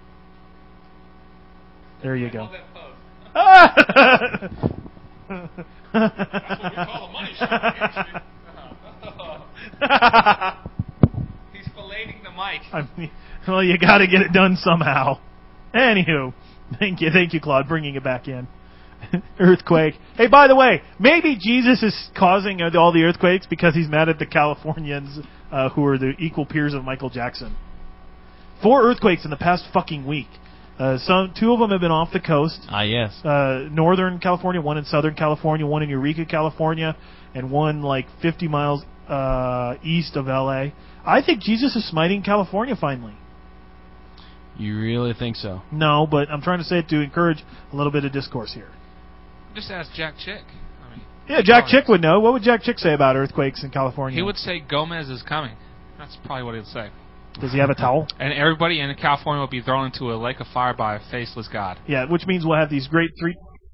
There you go. That's what we call a money shot. He's filleting the mic. Well, you got to get it done somehow. Anywho, thank you, Claude, bringing it back in. Earthquake. Hey, by the way, maybe Jesus is causing all the earthquakes because he's mad at the Californians who are the equal peers of Michael Jackson. 4 earthquakes in the past fucking week. 2 of them have been off the coast. Ah, yes. Northern California, 1 in Southern California, 1 in Eureka, California, and 1 like 50 miles east of L.A. I think Jesus is smiting California finally. You really think so? No, but I'm trying to say it to encourage a little bit of discourse here. Just ask Jack Chick. Yeah, Jack Chick would know. What would Jack Chick say about earthquakes in California? He would say Gomez is coming. That's probably what he'd say. Does he have a towel? And everybody in California will be thrown into a lake of fire by a faceless god. Yeah, which means we'll have these great 3...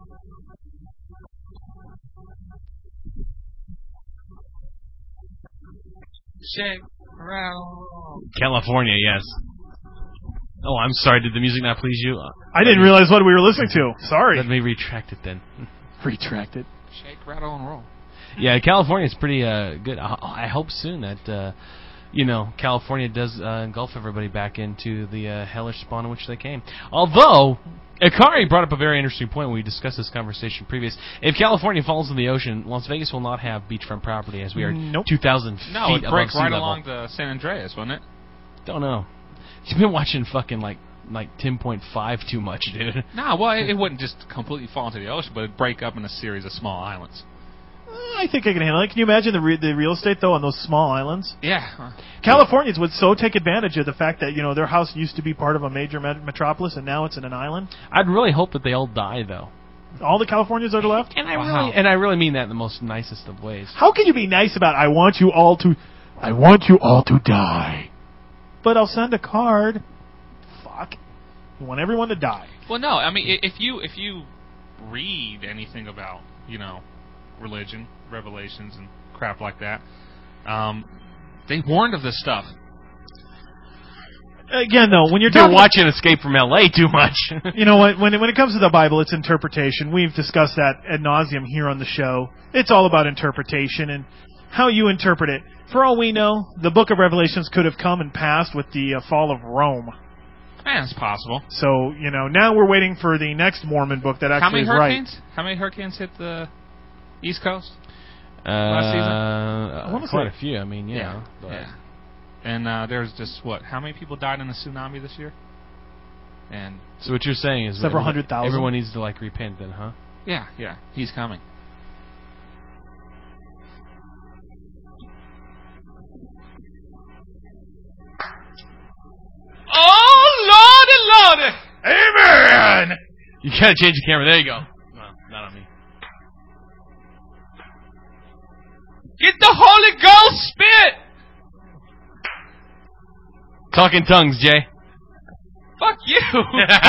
Shake, rattle. California, yes. Oh, I'm sorry. Did the music not please you? I didn't realize what we were listening to. Sorry. Let me retract it then. Retract it. Shake, rattle, and roll. Yeah, California's pretty good. I hope soon that California does engulf everybody back into the hellish spawn in which they came. Although Akari brought up a very interesting point when we discussed this conversation previous. If California falls in the ocean, Las Vegas will not have beachfront property as we are 2,000 feet above sea level. No, it'd break right along the San Andreas, wouldn't it? Don't know. You've been watching fucking like 10.5 too much, dude. No, well, it wouldn't just completely fall into the ocean, but it'd break up in a series of small islands. I think I can handle it. Can you imagine the real estate, though, on those small islands? Yeah. Californians would so take advantage of the fact that, their house used to be part of a major metropolis, and now it's in an island. I'd really hope that they all die, though. All the Californians that are left? And I really mean that in the most nicest of ways. How can you be nice about, I want you all to die. But I'll send a card. Fuck. You want everyone to die. Well, no, I mean, if you read anything about, religion, revelations, and crap like that, they warned of this stuff. Again, though, when you're watching Escape from L.A. too much. You know what? When it comes to the Bible, it's interpretation. We've discussed that ad nauseum here on the show. It's all about interpretation and how you interpret it. For all we know, the book of Revelations could have come and passed with the fall of Rome. Yeah, it's possible. So, now we're waiting for the next Mormon book that actually is right. How many hurricanes hit the East Coast last season? I want to say quite a few. I mean, yeah. And there's just, how many people died in the tsunami this year? And so what you're saying is several 100,000. Everyone needs to repent then, huh? Yeah. He's coming. Oh, Lordy! Amen! You gotta change the camera. There you go. No, not on me. Get the Holy Ghost spit! Talking tongues, Jay. Fuck you! What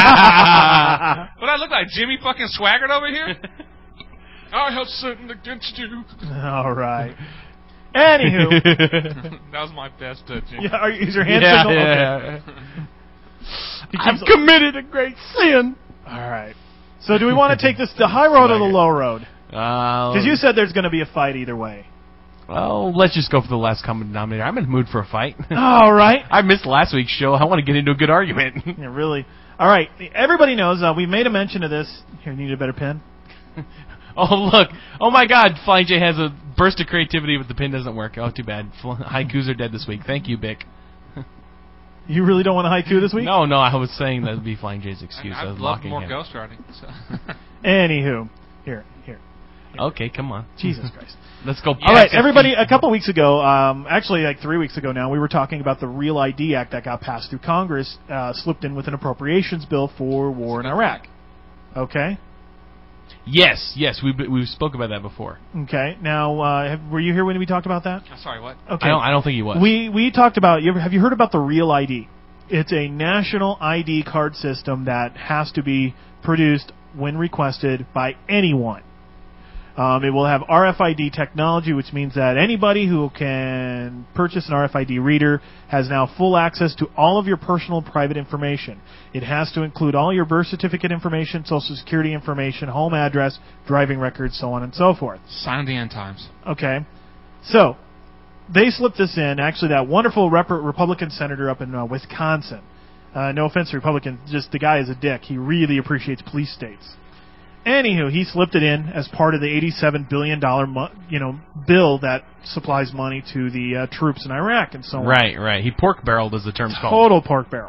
I look like, Jimmy fucking Swaggart over here? I have sinned against you. All right. Anywho. That was my best Jimmy. Yeah, is your hand signal? Yeah. Okay. I've committed a great sin. All right. So do we want to take this the high road or the low road? Because you said there's going to be a fight either way. Well, let's just go for the last common denominator. I'm in the mood for a fight. All right. I missed last week's show. I want to get into a good argument. Yeah, really. All right. Everybody knows we made a mention of this. Here, need a better pen? Oh, look. Oh, my God. Flying J has a burst of creativity, but the pen doesn't work. Oh, too bad. Haikus are dead this week. Thank you, Bick. You really don't want a haiku this week? No, I was saying that would be Flying J's excuse. I'd love more ghostwriting. So. Anywho. Here. Okay, come on. Jesus Christ. Let's go. All right, everybody, a couple weeks ago, actually like 3 weeks ago now, we were talking about the Real ID Act that got passed through Congress, slipped in with an appropriations bill for war in Iraq. Okay? Yes, we spoke about that before. Okay. Now, were you here when we talked about that? Sorry, what? Okay. I don't think he was. We talked about, have you heard about the Real ID? It's a national ID card system that has to be produced when requested by anyone. It will have RFID technology, which means that anybody who can purchase an RFID reader has now full access to all of your personal private information. It has to include all your birth certificate information, social security information, home address, driving records, so on and so forth. Sign of the end times. Okay. So, they slipped this in. Actually, that wonderful Republican senator up in Wisconsin. No offense to Republicans, just the guy is a dick. He really appreciates police states. Anywho, he slipped it in as part of the $87 billion bill that supplies money to the troops in Iraq and so on. Right. He pork-barreled, as the term's called. Total pork barrel.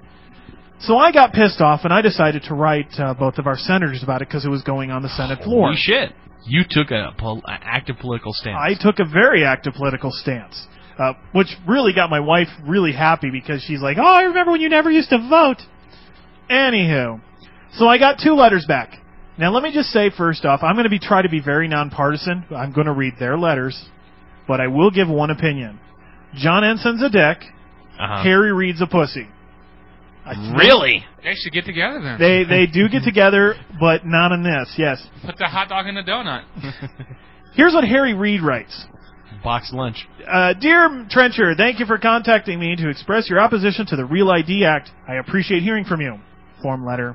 So I got pissed off, and I decided to write both of our senators about it because it was going on the Senate floor. Holy shit. You took an active political stance. I took a very active political stance, which really got my wife really happy because she's like, oh, I remember when you never used to vote. Anywho, so I got 2 letters back. Now, let me just say, first off, I'm going to try to be very nonpartisan. I'm going to read their letters, but I will give one opinion. John Enson's a dick. Harry Reid's a pussy. Really? They should get together then. They do get together, but not in this, yes. Put the hot dog in the donut. Here's what Harry Reid writes. Box lunch. Dear Trencher, thank you for contacting me to express your opposition to the Real ID Act. I appreciate hearing from you. Form letter.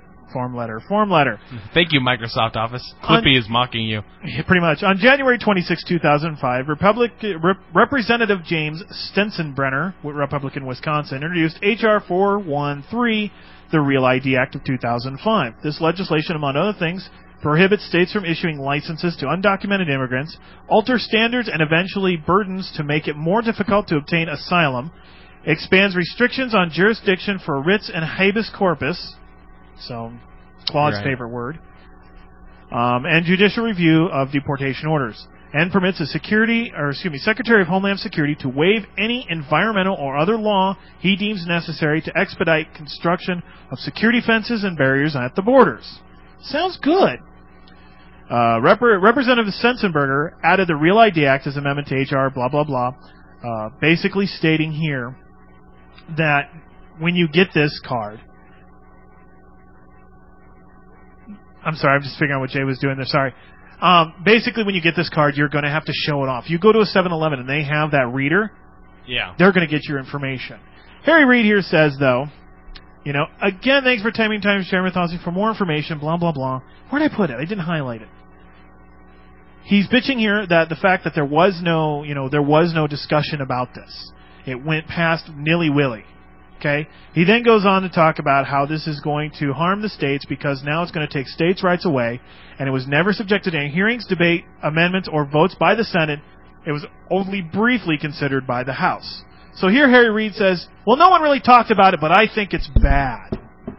Thank you, Microsoft Office. Clippy is mocking you. Pretty much. On January 26, 2005, Representative James Stensenbrenner, Republican, Wisconsin, introduced H.R. 413, the Real ID Act of 2005. This legislation, among other things, prohibits states from issuing licenses to undocumented immigrants, alter standards and eventually burdens to make it more difficult to obtain asylum, expands restrictions on jurisdiction for writs and habeas corpus, so Claude's favorite word, and judicial review of deportation orders, and permits a Secretary of Homeland Security to waive any environmental or other law he deems necessary to expedite construction of security fences and barriers at the borders. Sounds good. Representative Sensenberger added the Real ID Act as amendment to H.R. blah, blah, blah, basically stating here that when you get this card, I'm sorry, I'm just figuring out what Jay was doing there, sorry. Basically, when you get this card, you're going to have to show it off. You go to a 7-Eleven and they have that reader, they're going to get your information. Harry Reid here says, though, again, thanks for taking time to share with us for more information, blah, blah, blah. Where'd I put it? I didn't highlight it. He's bitching here that the fact that there was no discussion about this. It went past nilly-willy. Okay. He then goes on to talk about how this is going to harm the states because now it's going to take states' rights away, and it was never subjected to any hearings, debate, amendments, or votes by the Senate. It was only briefly considered by the House. So here Harry Reid says, well, no one really talked about it, but I think it's bad.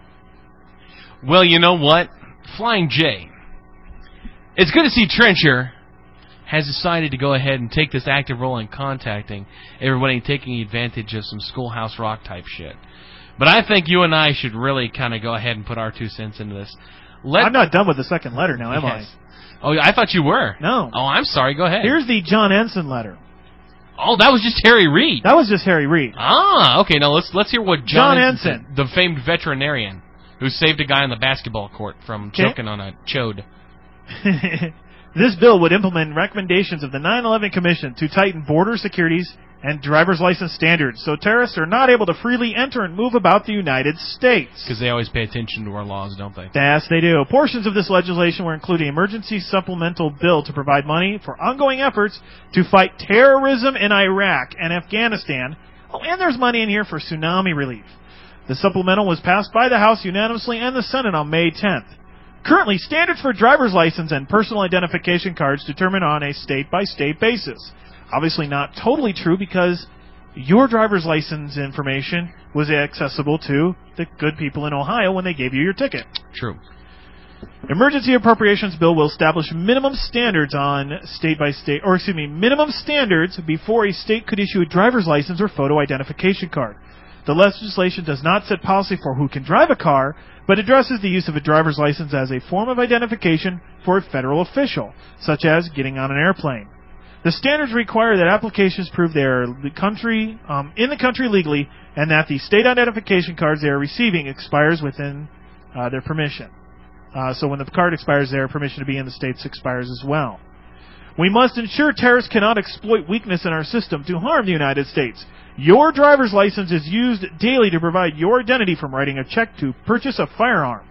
Well, you know what? Flying J. It's good to see Trencher has decided to go ahead and take this active role in contacting everybody, taking advantage of some Schoolhouse Rock type shit. But I think you and I should really kind of go ahead and put our 2 cents into this. I'm not done with the second letter now, am I? Oh, I thought you were. No. Oh, I'm sorry. Go ahead. Here's the John Ensign letter. Oh, that was just Harry Reid. That was just Harry Reid. Ah, okay. Now let's hear what John Ensign, the famed veterinarian who saved a guy on the basketball court from choking on a chode. This bill would implement recommendations of the 9/11 Commission to tighten border securities and driver's license standards so terrorists are not able to freely enter and move about the United States. Because they always pay attention to our laws, don't they? Yes, they do. Portions of this legislation were including an emergency supplemental bill to provide money for ongoing efforts to fight terrorism in Iraq and Afghanistan. Oh, and there's money in here for tsunami relief. The supplemental was passed by the House unanimously and the Senate on May 10th. Currently, standards for driver's license and personal identification cards determined on a state-by-state basis. Obviously not totally true because your driver's license information was accessible to the good people in Ohio when they gave you your ticket. True. Emergency appropriations bill will establish minimum standards on minimum standards before a state could issue a driver's license or photo identification card. The legislation does not set policy for who can drive a car, but addresses the use of a driver's license as a form of identification for a federal official, such as getting on an airplane. The standards require that applications prove they are in the country legally, and that the state identification cards they are receiving expires within their permission. So when the card expires, their permission to be in the states expires as well. We must ensure terrorists cannot exploit weakness in our system to harm the United States. Your driver's license is used daily to provide your identity from writing a check to purchase a firearm.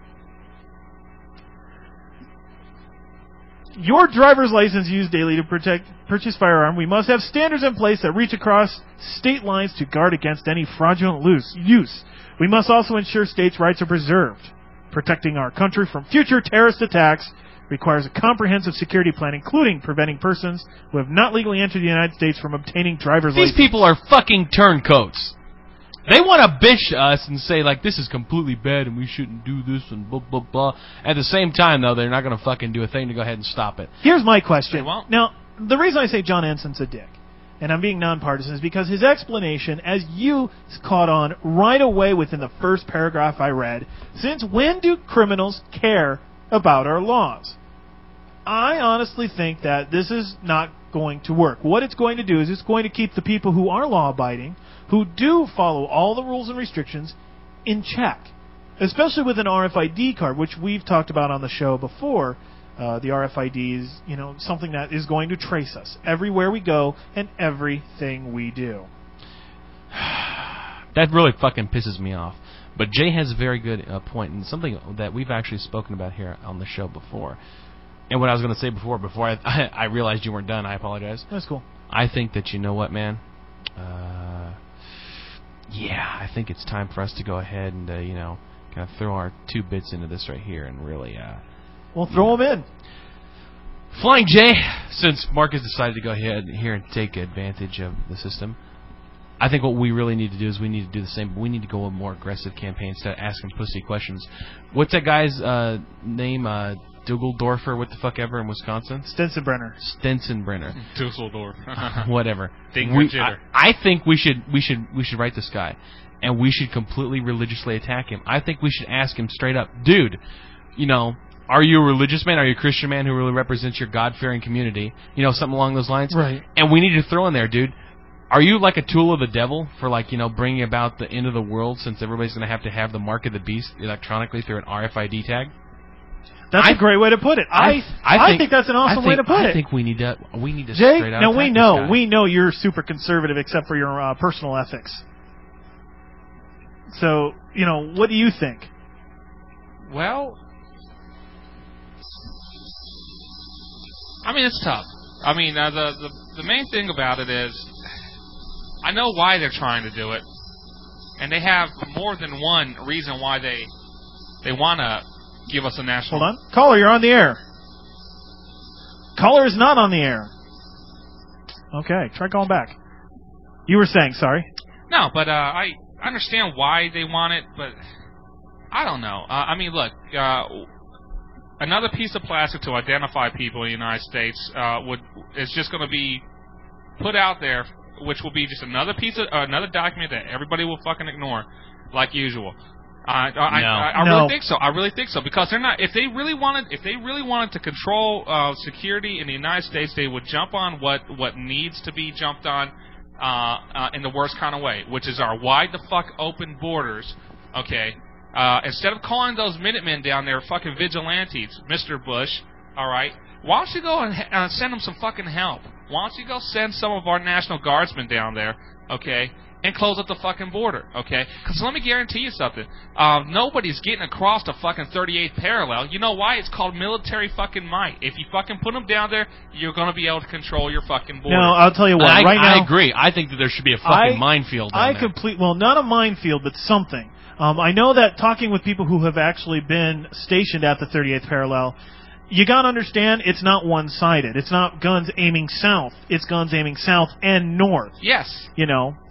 Your driver's license used daily to purchase firearm. We must have standards in place that reach across state lines to guard against any fraudulent use. We must also ensure states' rights are preserved. Protecting our country from future terrorist attacks requires a comprehensive security plan, including preventing persons who have not legally entered the United States from obtaining driver's licenses. These people are fucking turncoats. They want to bitch us and say, like, this is completely bad and we shouldn't do this and blah, blah, blah. At the same time, though, they're not going to fucking do a thing to go ahead and stop it. Here's my question. Now, the reason I say John Ensign's a dick, and I'm being nonpartisan, is because his explanation, as you caught on right away within the first paragraph I read, since when do criminals care about our laws? I honestly think that this is not going to work. What it's going to do is it's going to keep the people who are law-abiding, who do follow all the rules and restrictions, in check. Especially with an RFID card, which we've talked about on the show before. The RFID is, something that is going to trace us everywhere we go and everything we do. That really fucking pisses me off. But Jay has a very good point, and something that we've actually spoken about here on the show before. And what I was going to say before I realized you weren't done, I apologize. That's cool. I think that, you know what, man? I think it's time for us to go ahead and, kind of throw our 2 bits into this right here and really... Well, throw them in. Flying J, since Mark has decided to go ahead here and take advantage of the system, I think what we really need to do is we need to do the same, but we need to go a more aggressive campaign instead of asking pussy questions. What's that guy's name? Dusseldorfer, what the fuck ever in Wisconsin? Stinsenbrenner. Dusseldorf. Whatever. Jitter. I think we should write this guy, and we should completely religiously attack him. I think we should ask him straight up, dude, are you a religious man? Are you a Christian man who really represents your God-fearing community? Something along those lines. Right. And we need to throw in there, dude, are you like a tool of the devil for, bringing about the end of the world, since everybody's going to have the mark of the beast electronically through an RFID tag? That's a great way to put it. I think that's an awesome way to put it. I think we need to Jay, straight out now attack we know you're super conservative except for your personal ethics. So, what do you think? Well, I mean, it's tough. I mean, the main thing about it is, I know why they're trying to do it, and they have more than one reason why they want to give us a national... Hold on. Caller, you're on the air. Caller is not on the air. Okay, try calling back. You were saying, sorry. No, but I understand why they want it, but I don't know. I mean, look, another piece of plastic to identify people in the United States is just going to be put out there, which will be just another document that everybody will fucking ignore, like usual. I really think so. I really think so, because they're not. If they really wanted to control security in the United States, they would jump on what needs to be jumped on in the worst kind of way, which is our wide the fuck open borders. Okay, instead of calling those Minutemen down there fucking vigilantes, Mr. Bush. All right, why don't you go and send them some fucking help? Why don't you go send some of our National Guardsmen down there? Okay. And close up the fucking border, okay? Because let me guarantee you something. Nobody's getting across the fucking 38th parallel. You know why? It's called military fucking might. If you fucking put them down there, you're going to be able to control your fucking border. No, I'll tell you what. I agree. I think that there should be a fucking minefield down there. Well, not a minefield, but something. I know that talking with people who have actually been stationed at the 38th parallel, you got to understand it's not one-sided. It's not guns aiming south. It's guns aiming south and north. Yes.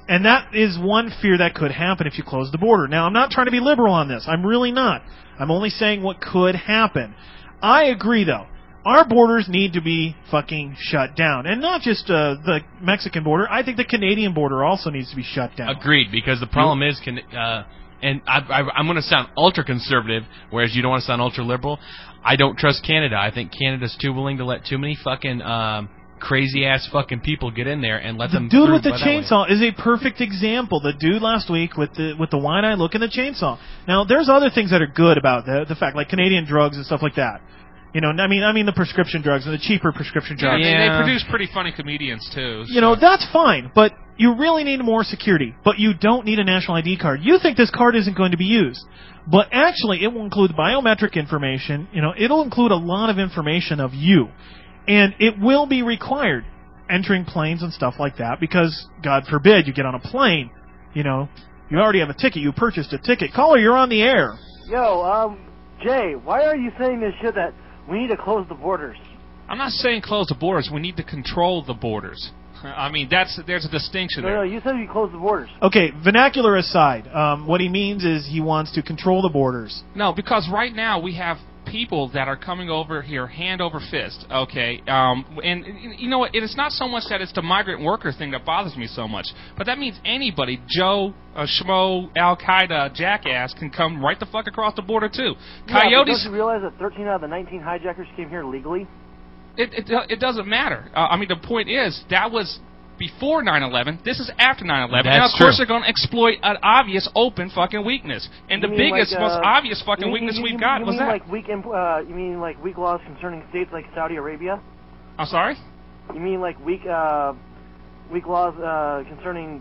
And that is one fear that could happen if you close the border. Now, I'm not trying to be liberal on this. I'm really not. I'm only saying what could happen. I agree, though. Our borders need to be fucking shut down. And not just the Mexican border. I think the Canadian border also needs to be shut down. Agreed, because the problem is, and I'm going to sound ultra-conservative, whereas you don't want to sound ultra-liberal. I don't trust Canada. I think Canada's too willing to let too many fucking crazy-ass fucking people get in there and let them... The dude with the chainsaw is a perfect example. The dude last week with the wine-eye look and the chainsaw. Now, there's other things that are good about the fact, like Canadian drugs and stuff like that. You know, I mean the prescription drugs and the cheaper prescription drugs. Yeah, they produce pretty funny comedians, too. You know, that's fine, but you really need more security. But you don't need a national ID card. You think this card isn't going to be used. But actually, it will include biometric information. You know, it'll include a lot of information of you. And it will be required entering planes and stuff like that because, God forbid, you get on a plane, you know, you already have a ticket. You purchased a ticket. Caller, you're on the air. Yo, Jay, why are you saying this shit that we need to close the borders? I'm not saying close the borders. We need to control the borders. I mean, there's a distinction there. No, you said we close the borders. Okay, vernacular aside, what he means is he wants to control the borders. No, because right now we have people that are coming over here hand over fist, okay? And you know what? It's not so much that it's the migrant worker thing that bothers me so much, but that means anybody, Joe, Schmo, Al-Qaeda, jackass, can come right the fuck across the border, too. Yeah, Coyotes... Don't you realize that 13 out of the 19 hijackers came here legally? It doesn't matter. I mean, the point is, that was before 9/11. This is after 9/11. And, of course, they're going to exploit an obvious, open fucking weakness. And the biggest, most obvious fucking weakness we've got was that. You mean like weak laws concerning states like Saudi Arabia? I'm sorry? You mean like weak laws concerning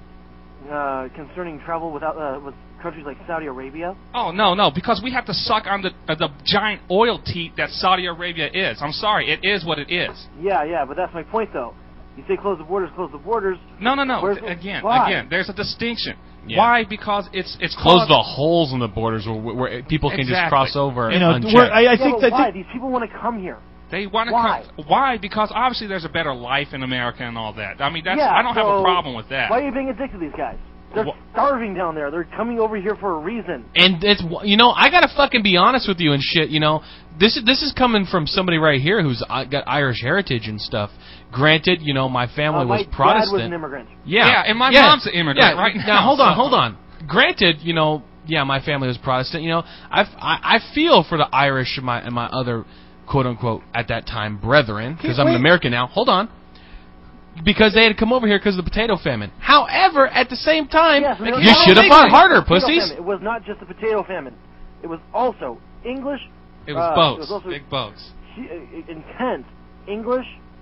travel with countries like Saudi Arabia? Oh, no, because we have to suck on the giant oil teat that Saudi Arabia is. I'm sorry, it is what it is. Yeah, but that's my point, though. You say close the borders. No. Again, there's a distinction. Yeah. Why? Because it's close the holes in the borders where people can just cross over. You know, unchecked. I think that why? These people want to come here. They want to come. Why? Because obviously there's a better life in America and all that. I mean, I don't have a problem with that. Why are you being a dick to these guys? They're starving down there. They're coming over here for a reason. And it's, you know, I gotta fucking be honest with you and shit. You know, this is coming from somebody right here who's got Irish heritage and stuff. Granted, you know, my family was Protestant. My dad was an immigrant. Yeah, and my mom's an immigrant right now. Now hold on. Granted, you know, my family was Protestant. You know, I feel for the Irish and my other quote unquote at that time brethren because I'm an American now. Hold on. Because they had come over here because of the potato famine. However, at the same time, you should have fought harder, pussies. It was not just the potato famine. It was also English. It was boats. It was also big boats. Intense English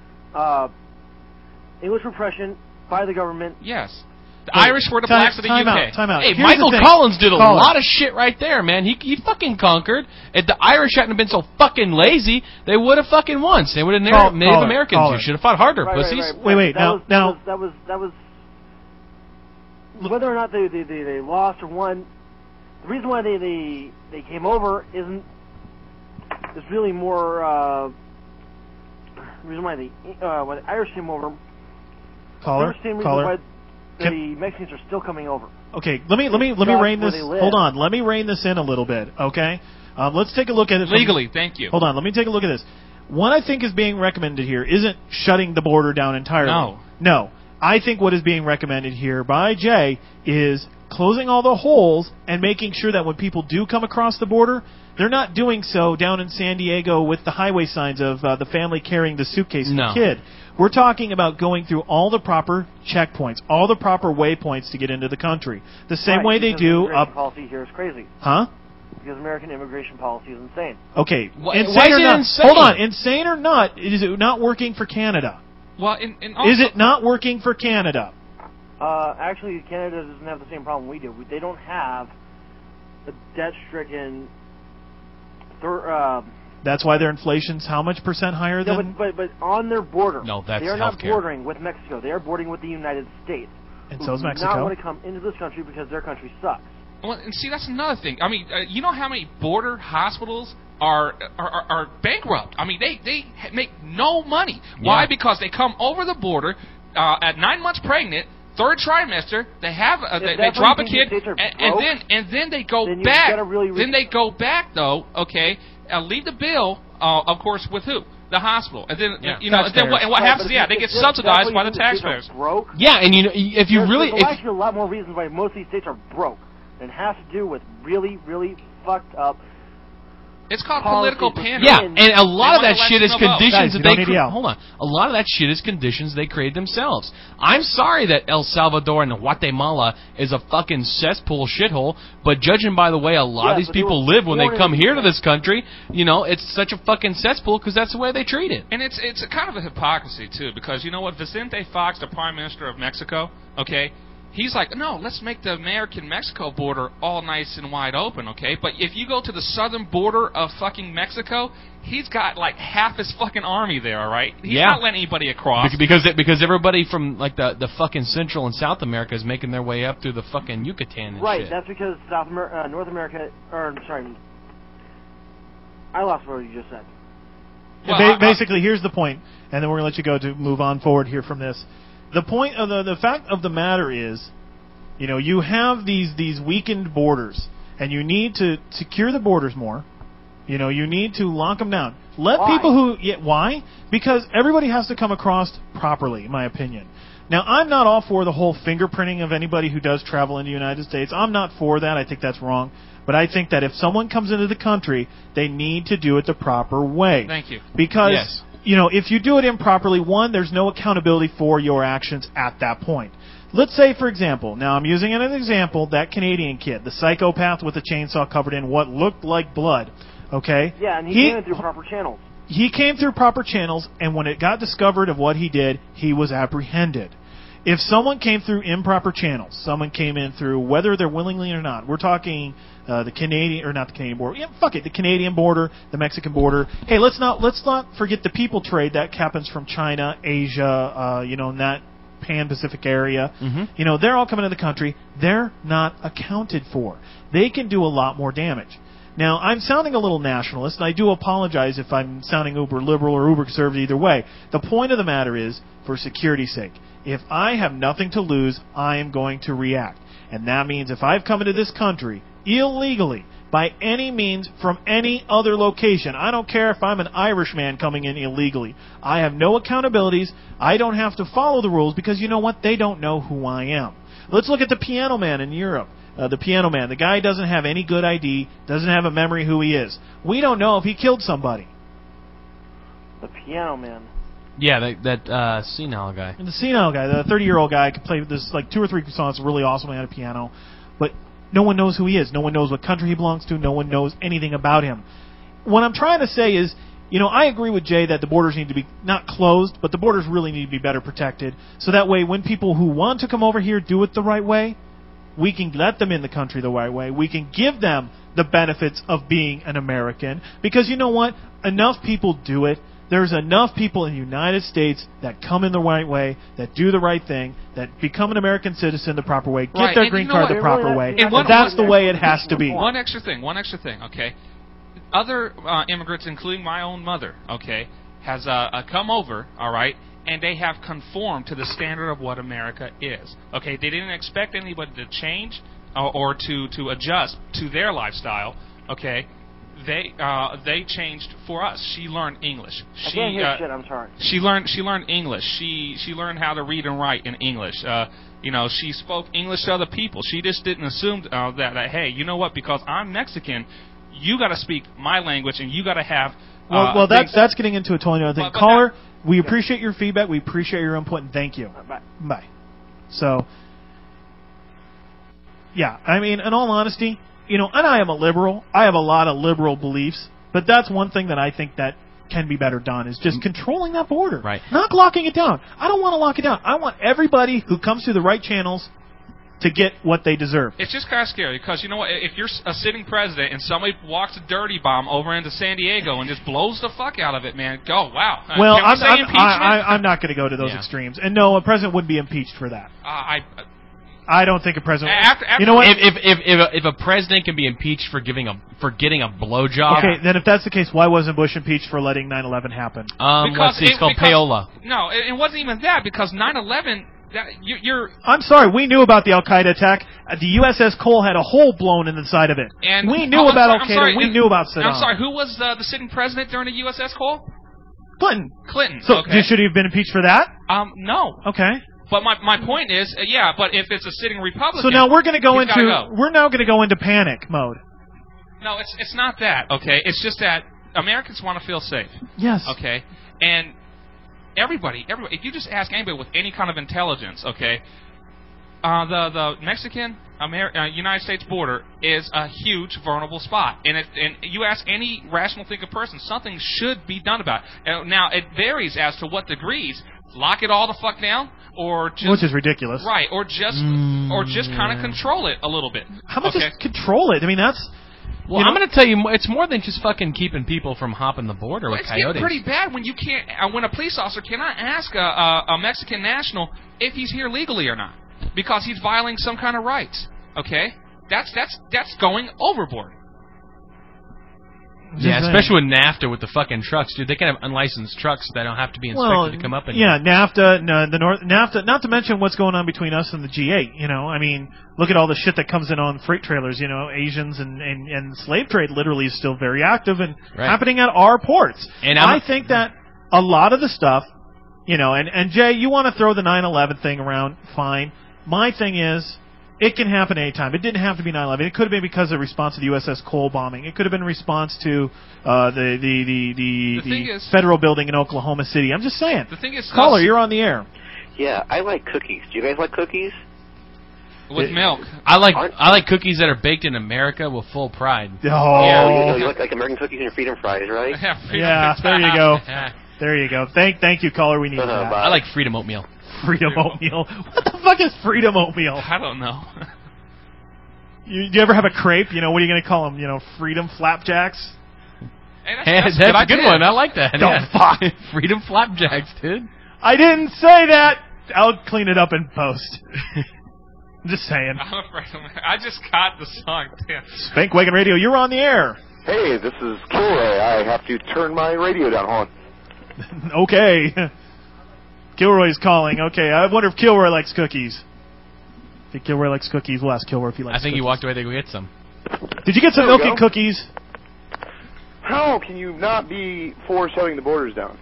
repression by the government. Yes. The Irish were the blacks of the UK. Time out. Hey, Michael Collins did a lot of shit right there, man. He fucking conquered. If the Irish hadn't been so fucking lazy, they would have fucking won. They would have Native Americans. You should have fought harder, pussies. Wait. Now that was whether or not they lost or won. The reason why they came over is really more. The reason why the Irish came over. Caller. The Mexicans are still coming over. Okay, let me rein this. Hold on, let me rein this in a little bit. Okay, let's take a look at it legally. Thank you. Hold on, let me take a look at this. What I think is being recommended here isn't shutting the border down entirely. No. I think what is being recommended here by Jay is closing all the holes and making sure that when people do come across the border, they're not doing so down in San Diego with the highway signs of the family carrying the suitcase of the kid. We're talking about going through all the proper checkpoints, all the proper waypoints to get into the country. The same way they do up. Policy here is crazy. Huh? Because American immigration policy is insane. Okay. Why is it insane? Hold on. Insane or not, is it not working for Canada? Well, is it not working for Canada? Actually, Canada doesn't have the same problem we do. They don't have a debt-stricken. That's why their inflation's how much percent higher than? But on their border. No, that's they are healthcare. Not bordering with Mexico. They are bordering with the United States. And so is Mexico. Not want to come into this country because their country sucks. Well, and see, that's another thing. I mean, you know how many border hospitals are bankrupt? I mean, they make no money. Why? Because they come over the border at 9 months pregnant, third trimester, they have they drop a kid, and then they go back. Then they go back though. Okay, leave the bill. Of course, with who? The hospital, and then what happens? Yeah, they get subsidized by the taxpayers. Yeah, and if you really, there's actually a lot more reasons why most of these states are broke, and it has to do with really, really fucked up. It's called political pandering. Yeah, and a lot of that shit is conditions that they hold on. A lot of that shit is conditions they created themselves. I'm sorry that El Salvador and Guatemala is a fucking cesspool shithole, but judging by the way a lot of these people live when they come here to this country, it's such a fucking cesspool because that's the way they treat it. And it's a kind of a hypocrisy too, because you know what, Vicente Fox, the Prime Minister of Mexico, okay. He's like, no, let's make the American-Mexico border all nice and wide open, okay? But if you go to the southern border of fucking Mexico, he's got like half his fucking army there, all right? He's not letting anybody across. Because everybody from like the fucking Central and South America is making their way up through the fucking Yucatan and right, shit. That's because North America, I lost what you just said. Well, basically, here's the point, and then we're going to let you go to move on forward here from this. The point of the fact of the matter is, you have these weakened borders, and you need to secure the borders more. You need to lock them down. Why? Because everybody has to come across properly, in my opinion. Now, I'm not all for the whole fingerprinting of anybody who does travel into the United States. I'm not for that. I think that's wrong. But I think that if someone comes into the country, they need to do it the proper way. Thank you. Because... Yes. If you do it improperly, one, there's no accountability for your actions at that point. Let's say, for example, now I'm using an example, that Canadian kid, the psychopath with a chainsaw covered in what looked like blood, okay? Yeah, and he came through proper channels. He came through proper channels, and when it got discovered of what he did, he was apprehended. If someone came through improper channels, someone came in through, whether they're willingly or not, we're talking the Canadian, or not the Canadian border, the Canadian border, the Mexican border. Hey, let's not forget the people trade that happens from China, Asia, in that Pan-Pacific area. Mm-hmm. They're all coming to the country. They're not accounted for. They can do a lot more damage. Now, I'm sounding a little nationalist, and I do apologize if I'm sounding uber liberal or uber conservative either way. The point of the matter is, for security's sake, if I have nothing to lose, I am going to react. And that means if I've come into this country illegally, by any means, from any other location, I don't care if I'm an Irishman coming in illegally, I have no accountabilities, I don't have to follow the rules, because you know what? They don't know who I am. Let's look at the Piano Man in Europe. The Piano Man. The guy doesn't have any good ID, doesn't have a memory who he is. We don't know if he killed somebody. The Piano Man. Yeah, that senile guy. And the senile guy, the 30-year-old guy, could play this like 2 or 3 songs really awesomely on a piano, but no one knows who he is. No one knows what country he belongs to. No one knows anything about him. What I'm trying to say is, I agree with Jay that the borders need to be not closed, but the borders really need to be better protected, so that way when people who want to come over here do it the right way, we can let them in the country the right way. We can give them the benefits of being an American, because you know what? Enough people do it. There's enough people in the United States that come in the right way, that do the right thing, that become an American citizen the proper way, get their green card the proper way, and that's the way it has to be. One extra thing, okay? Other immigrants, including my own mother, okay, has come over, all right, and they have conformed to the standard of what America is. Okay, they didn't expect anybody to change or to adjust to their lifestyle, okay? They changed for us. She learned English. I can't hear shit. I'm sorry. She learned English. She learned how to read and write in English. She spoke English to other people. She just didn't assume that hey, you know what? Because I'm Mexican, you got to speak my language, and you got to have. Well, that's getting into a totally other thing. Caller, we appreciate your feedback. We appreciate your input, and thank you. Bye. So, yeah, I mean, in all honesty, and I am a liberal. I have a lot of liberal beliefs, but that's one thing that I think that can be better done, is just controlling that border. Right. Not locking it down. I don't want to lock it down. I want everybody who comes through the right channels to get what they deserve. It's just kind of scary, because you know what? If you're a sitting president and somebody walks a dirty bomb over into San Diego and just blows the fuck out of it, man, go, wow. Well, I'm not going to go to those extremes. And no, a president wouldn't be impeached for that. I don't think a president. You know what? If a president can be impeached for getting a blowjob. Okay, then if that's the case, why wasn't Bush impeached for letting 9/11 happen? It's called payola. No, it wasn't even that, because 9/11 You're. I'm sorry. We knew about the Al Qaeda attack. The USS Cole had a hole blown in the side of it. And we knew about Al Qaeda. We knew about Saddam. I'm sorry. Who was the sitting president during the USS Cole? Clinton. So should he have been impeached for that? No. Okay. But my point is, but if it's a sitting Republican, so now we're going to go into go. panic mode. No, it's not that. Okay, it's just that Americans want to feel safe. Yes. Okay, and everybody, if you just ask anybody with any kind of intelligence, okay, the Mexican United States border is a huge vulnerable spot, and you ask any rational thinking person, something should be done about it. Now it varies as to what degrees. Lock it all the fuck down, or just, which is ridiculous, right? Or just kind of control it a little bit. How about just control it? I mean, that's. Well, I'm going to tell you, it's more than just fucking keeping people from hopping the border with coyotes. It's getting pretty bad when you can't. When a police officer cannot ask a Mexican national if he's here legally or not, because he's violating some kind of rights. Okay, that's going overboard. Yeah, especially with NAFTA with the fucking trucks, dude. They can have unlicensed trucks that don't have to be inspected to come up. Yeah, NAFTA, NAFTA. Not to mention what's going on between us and the G8. You know, I mean, look at all the shit that comes in on freight trailers. You know, Asians and slave trade literally is still very active and happening at our ports. And I think that a lot of the stuff, you know, and Jay, you want to throw the 9/11 thing around, fine. My thing is, it can happen anytime. It didn't have to be 9/11. It could have been because of response to the USS Cole bombing. It could have been in response to the federal building in Oklahoma City. I'm just saying. The thing is, caller, you're on the air. Yeah, I like cookies. Do you guys like cookies? With milk. I like cookies that are baked in America with full pride. Oh, yeah, you like American cookies and your freedom fries, right? Yeah, there you go. There you go. Thank you, caller. We need that. I like Freedom Oatmeal. Freedom Oatmeal. What the fuck is Freedom Oatmeal? I don't know. You ever have a crepe? You know, what are you going to call them? You know, Freedom Flapjacks? Hey, that's a good one. I like that. Fuck. Freedom Flapjacks, dude. I didn't say that. I'll clean it up in post. I'm just saying. I'm afraid I just caught the song. Damn. Spank Wagon Radio, you're on the air. Hey, this is Kilroy. I have to turn my radio down. Hold on. Okay. Kilroy's calling. Okay, I wonder if Kilroy likes cookies. I think Kilroy likes cookies. We'll ask Kilroy if he likes cookies. I think he walked away to go get some. Did you get some milk and cookies? How can you not be for shutting the borders down?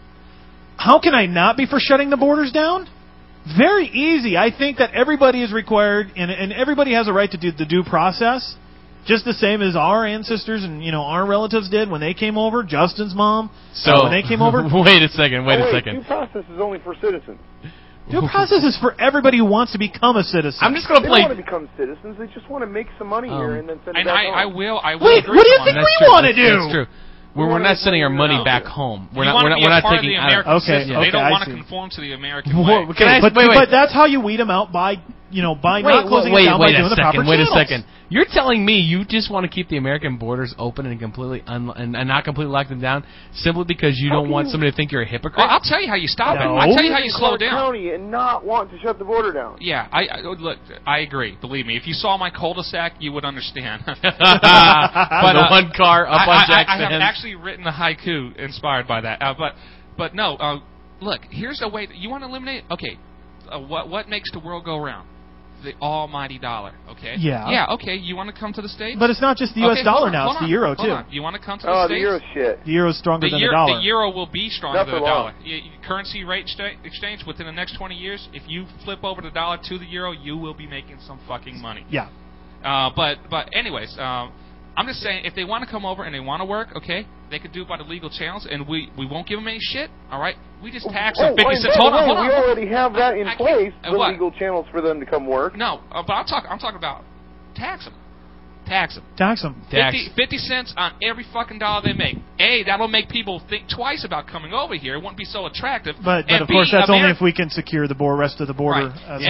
How can I not be for shutting the borders down? Very easy. I think that everybody is required, and everybody has a right to do the due process, just the same as our ancestors and our relatives did when they came over. Justin's mom. So when they came over. Wait a second. Due process is only for citizens. Due process is for everybody who wants to become a citizen. I'm just going to play. They don't want to become citizens. They just want to make some money here and then send it back home. I will. Wait, what do you think we want to do? That's true. We're not sending our money back home. We're not taking the American out. system. They don't want to conform to the American way. But that's how you weed them out by not closing it down by doing the proper channels. Wait a second. You're telling me you just want to keep the American borders open and completely and not completely lock them down simply because you don't want somebody to think you're a hypocrite? Well, I'll tell you how you stop it. I'll tell you how you slow down. County and not want to shut the border down. Yeah, look. I agree. Believe me, if you saw my cul-de-sac, you would understand. But the one car up on Jack's I have actually written a haiku inspired by that. But no. Look, here's a way. You want to eliminate? Okay. What makes the world go round? The almighty dollar, okay? Yeah. Yeah, okay, you want to come to the States? But it's not just the U.S. dollar now, it's the euro, too. You want to come to the States? Oh, the euro's shit. The euro's stronger than the dollar. The euro will be stronger than the dollar. Currency rate exchange within the next 20 years, if you flip over the dollar to the euro, you will be making some fucking money. Yeah. But anyways, I'm just saying, if they want to come over and they want to work, okay, they could do it by the legal channels, and we won't give them any shit, all right? We just tax them 50 cents. Hold on. We already have that in place, the legal channels for them to come work. No, but I'm talking about tax them. Tax them. Tax them. 50 cents on every fucking dollar they make. A, that'll make people think twice about coming over here. It wouldn't be so attractive. But of course, that's only if we can secure the rest of the border.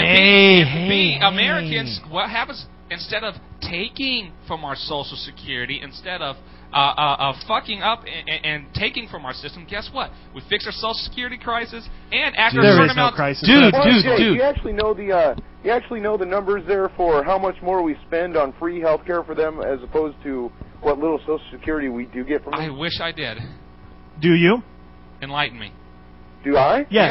Right. Americans, what happens? Instead of taking from our Social Security, instead of fucking up and taking from our system, guess what? We fixed our Social Security crisis, and after a certain amount, crisis. Dude. You actually know the numbers there for how much more we spend on free health care for them as opposed to what little Social Security we do get from them. I wish I did. Do you? Enlighten me. Do I? Yes.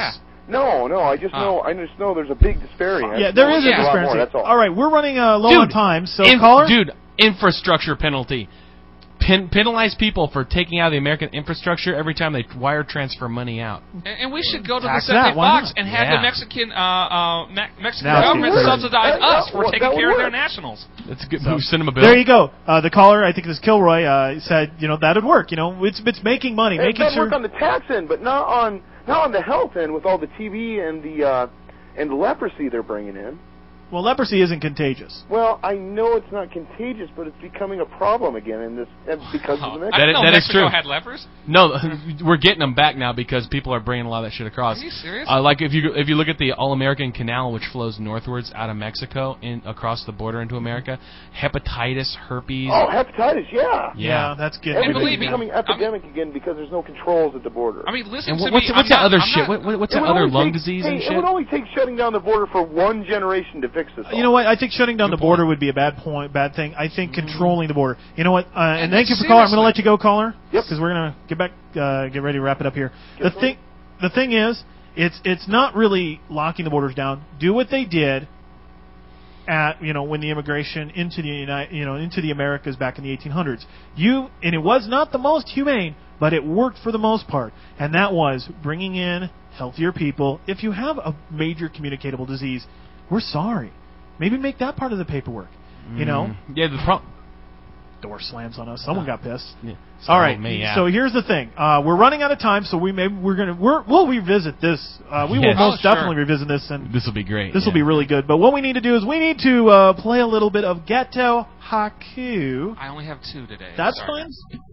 No, I just know there's a big disparity. Yeah, there is a disparity. More, that's all. All right, we're running low on time, so caller? Dude, infrastructure penalty. Penalize people for taking out the American infrastructure every time they wire transfer money out. And we should go to the Century Fox and have the Mexican government subsidize us for taking care of their nationals. That's a good move. Send them a bill. There you go. The caller, I think this is Kilroy, said, that would work. It's making money, making sure. It work on the tax end, but not on the health end with all the TB and the leprosy they're bringing in. Well, leprosy isn't contagious. Well, I know it's not contagious, but it's becoming a problem again because of the Mexico. I didn't know Mexico had lepers. No, we're getting them back now because people are bringing a lot of that shit across. Are you serious? Like if you look at the All-American Canal, which flows northwards out of Mexico across the border into America, hepatitis, herpes. Oh, hepatitis, yeah. Yeah, that's good. Everything's becoming epidemic again because there's no controls at the border. I mean, listen to me. What's that other shit? What's that other lung disease and shit? It would only take shutting down the border for one generation to fix this. You know what? I think shutting down the border would be a bad thing. I think controlling the border. You know what? And thank you for calling. I'm going to let you go, caller. Yep. Because we're going to get ready to wrap it up here. The thing is, it's not really locking the borders down. Do what they did at when the immigration into the Americas back in the 1800s. And it was not the most humane, but it worked for the most part. And that was bringing in healthier people. If you have a major communicable disease, we're sorry. Maybe make that part of the paperwork. Yeah, door slams on us. Someone got pissed. Yeah. All right. So here's the thing. We're running out of time, so we'll revisit this. We will most definitely revisit this, and this will be great. This will be really good. But what we need to do is we need to play a little bit of Ghetto Haiku. I only have 2 today. That's fine.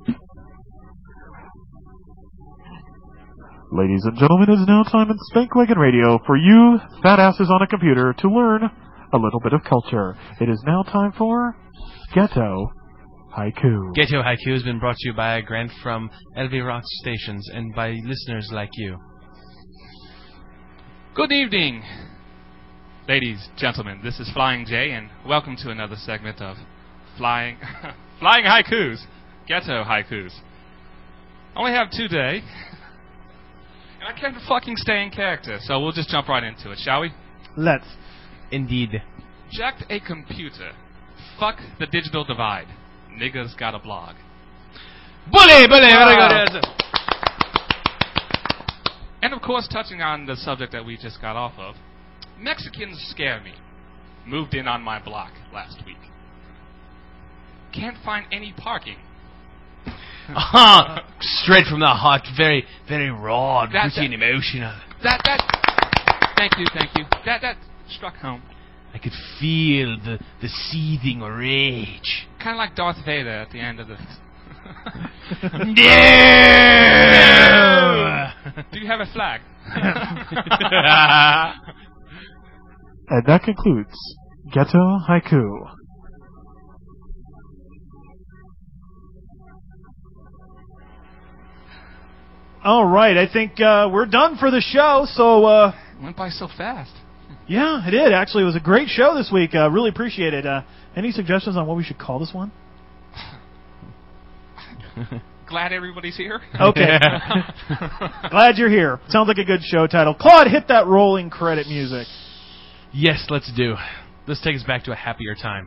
Ladies and gentlemen, it is now time in Spankwagon Radio for you fat asses on a computer to learn a little bit of culture. It is now time for Ghetto Haiku. Ghetto Haiku has been brought to you by a grant from LV Rock Stations and by listeners like you. Good evening, ladies, gentlemen. This is Flying J, and welcome to another segment of Flying Haikus, Ghetto Haikus. I only have 2 today, and I can't fucking stay in character, so we'll just jump right into it, shall we? Let's. Indeed. Jacked a computer. Fuck the digital divide. Niggas got a blog. Bully, very good. And of course, touching on the subject that we just got off of, Mexicans scare me. Moved in on my block last week. Can't find any parking. Straight from the heart, very, very raw, gritty and emotional. Thank you. That struck home. I could feel the seething rage. Kind of like Darth Vader at the end of the... No! Do you have a flag? And that concludes Ghetto Haiku. All right, I think we're done for the show, so... Went by so fast. Yeah, it did. Actually, it was a great show this week. Really appreciate it. Any suggestions on what we should call this one? Glad everybody's here. Okay. Glad you're here. Sounds like a good show title. Claude, hit that rolling credit music. Yes, let's do. Let's take us back to a happier time.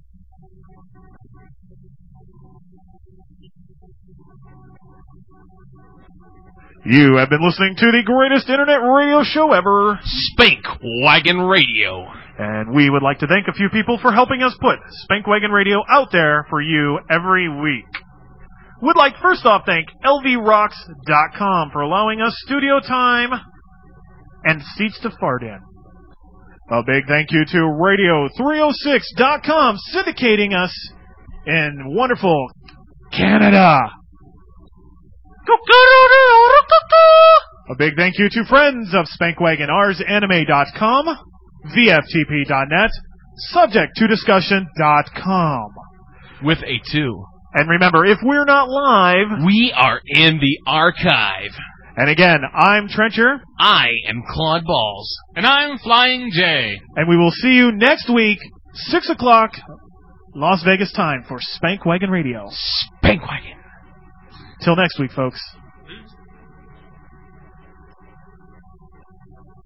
You have been listening to the greatest internet radio show ever, Spankwagon Radio. And we would like to thank a few people for helping us put Spankwagon Radio out there for you every week. Would like first off thank LVRocks.com for allowing us studio time and seats to fart in. A big thank you to Radio306.com syndicating us in wonderful Canada. A big thank you to friends of Spankwagon, ArsAnime.com, VFTP.net, SubjectToDiscussion.com. With a 2. And remember, if we're not live, we are in the archive. And again, I'm Trencher. I am Claude Balls. And I'm Flying J. And we will see you next week, 6 o'clock, Las Vegas time for Spankwagon Radio. Spankwagon. Till next week, folks.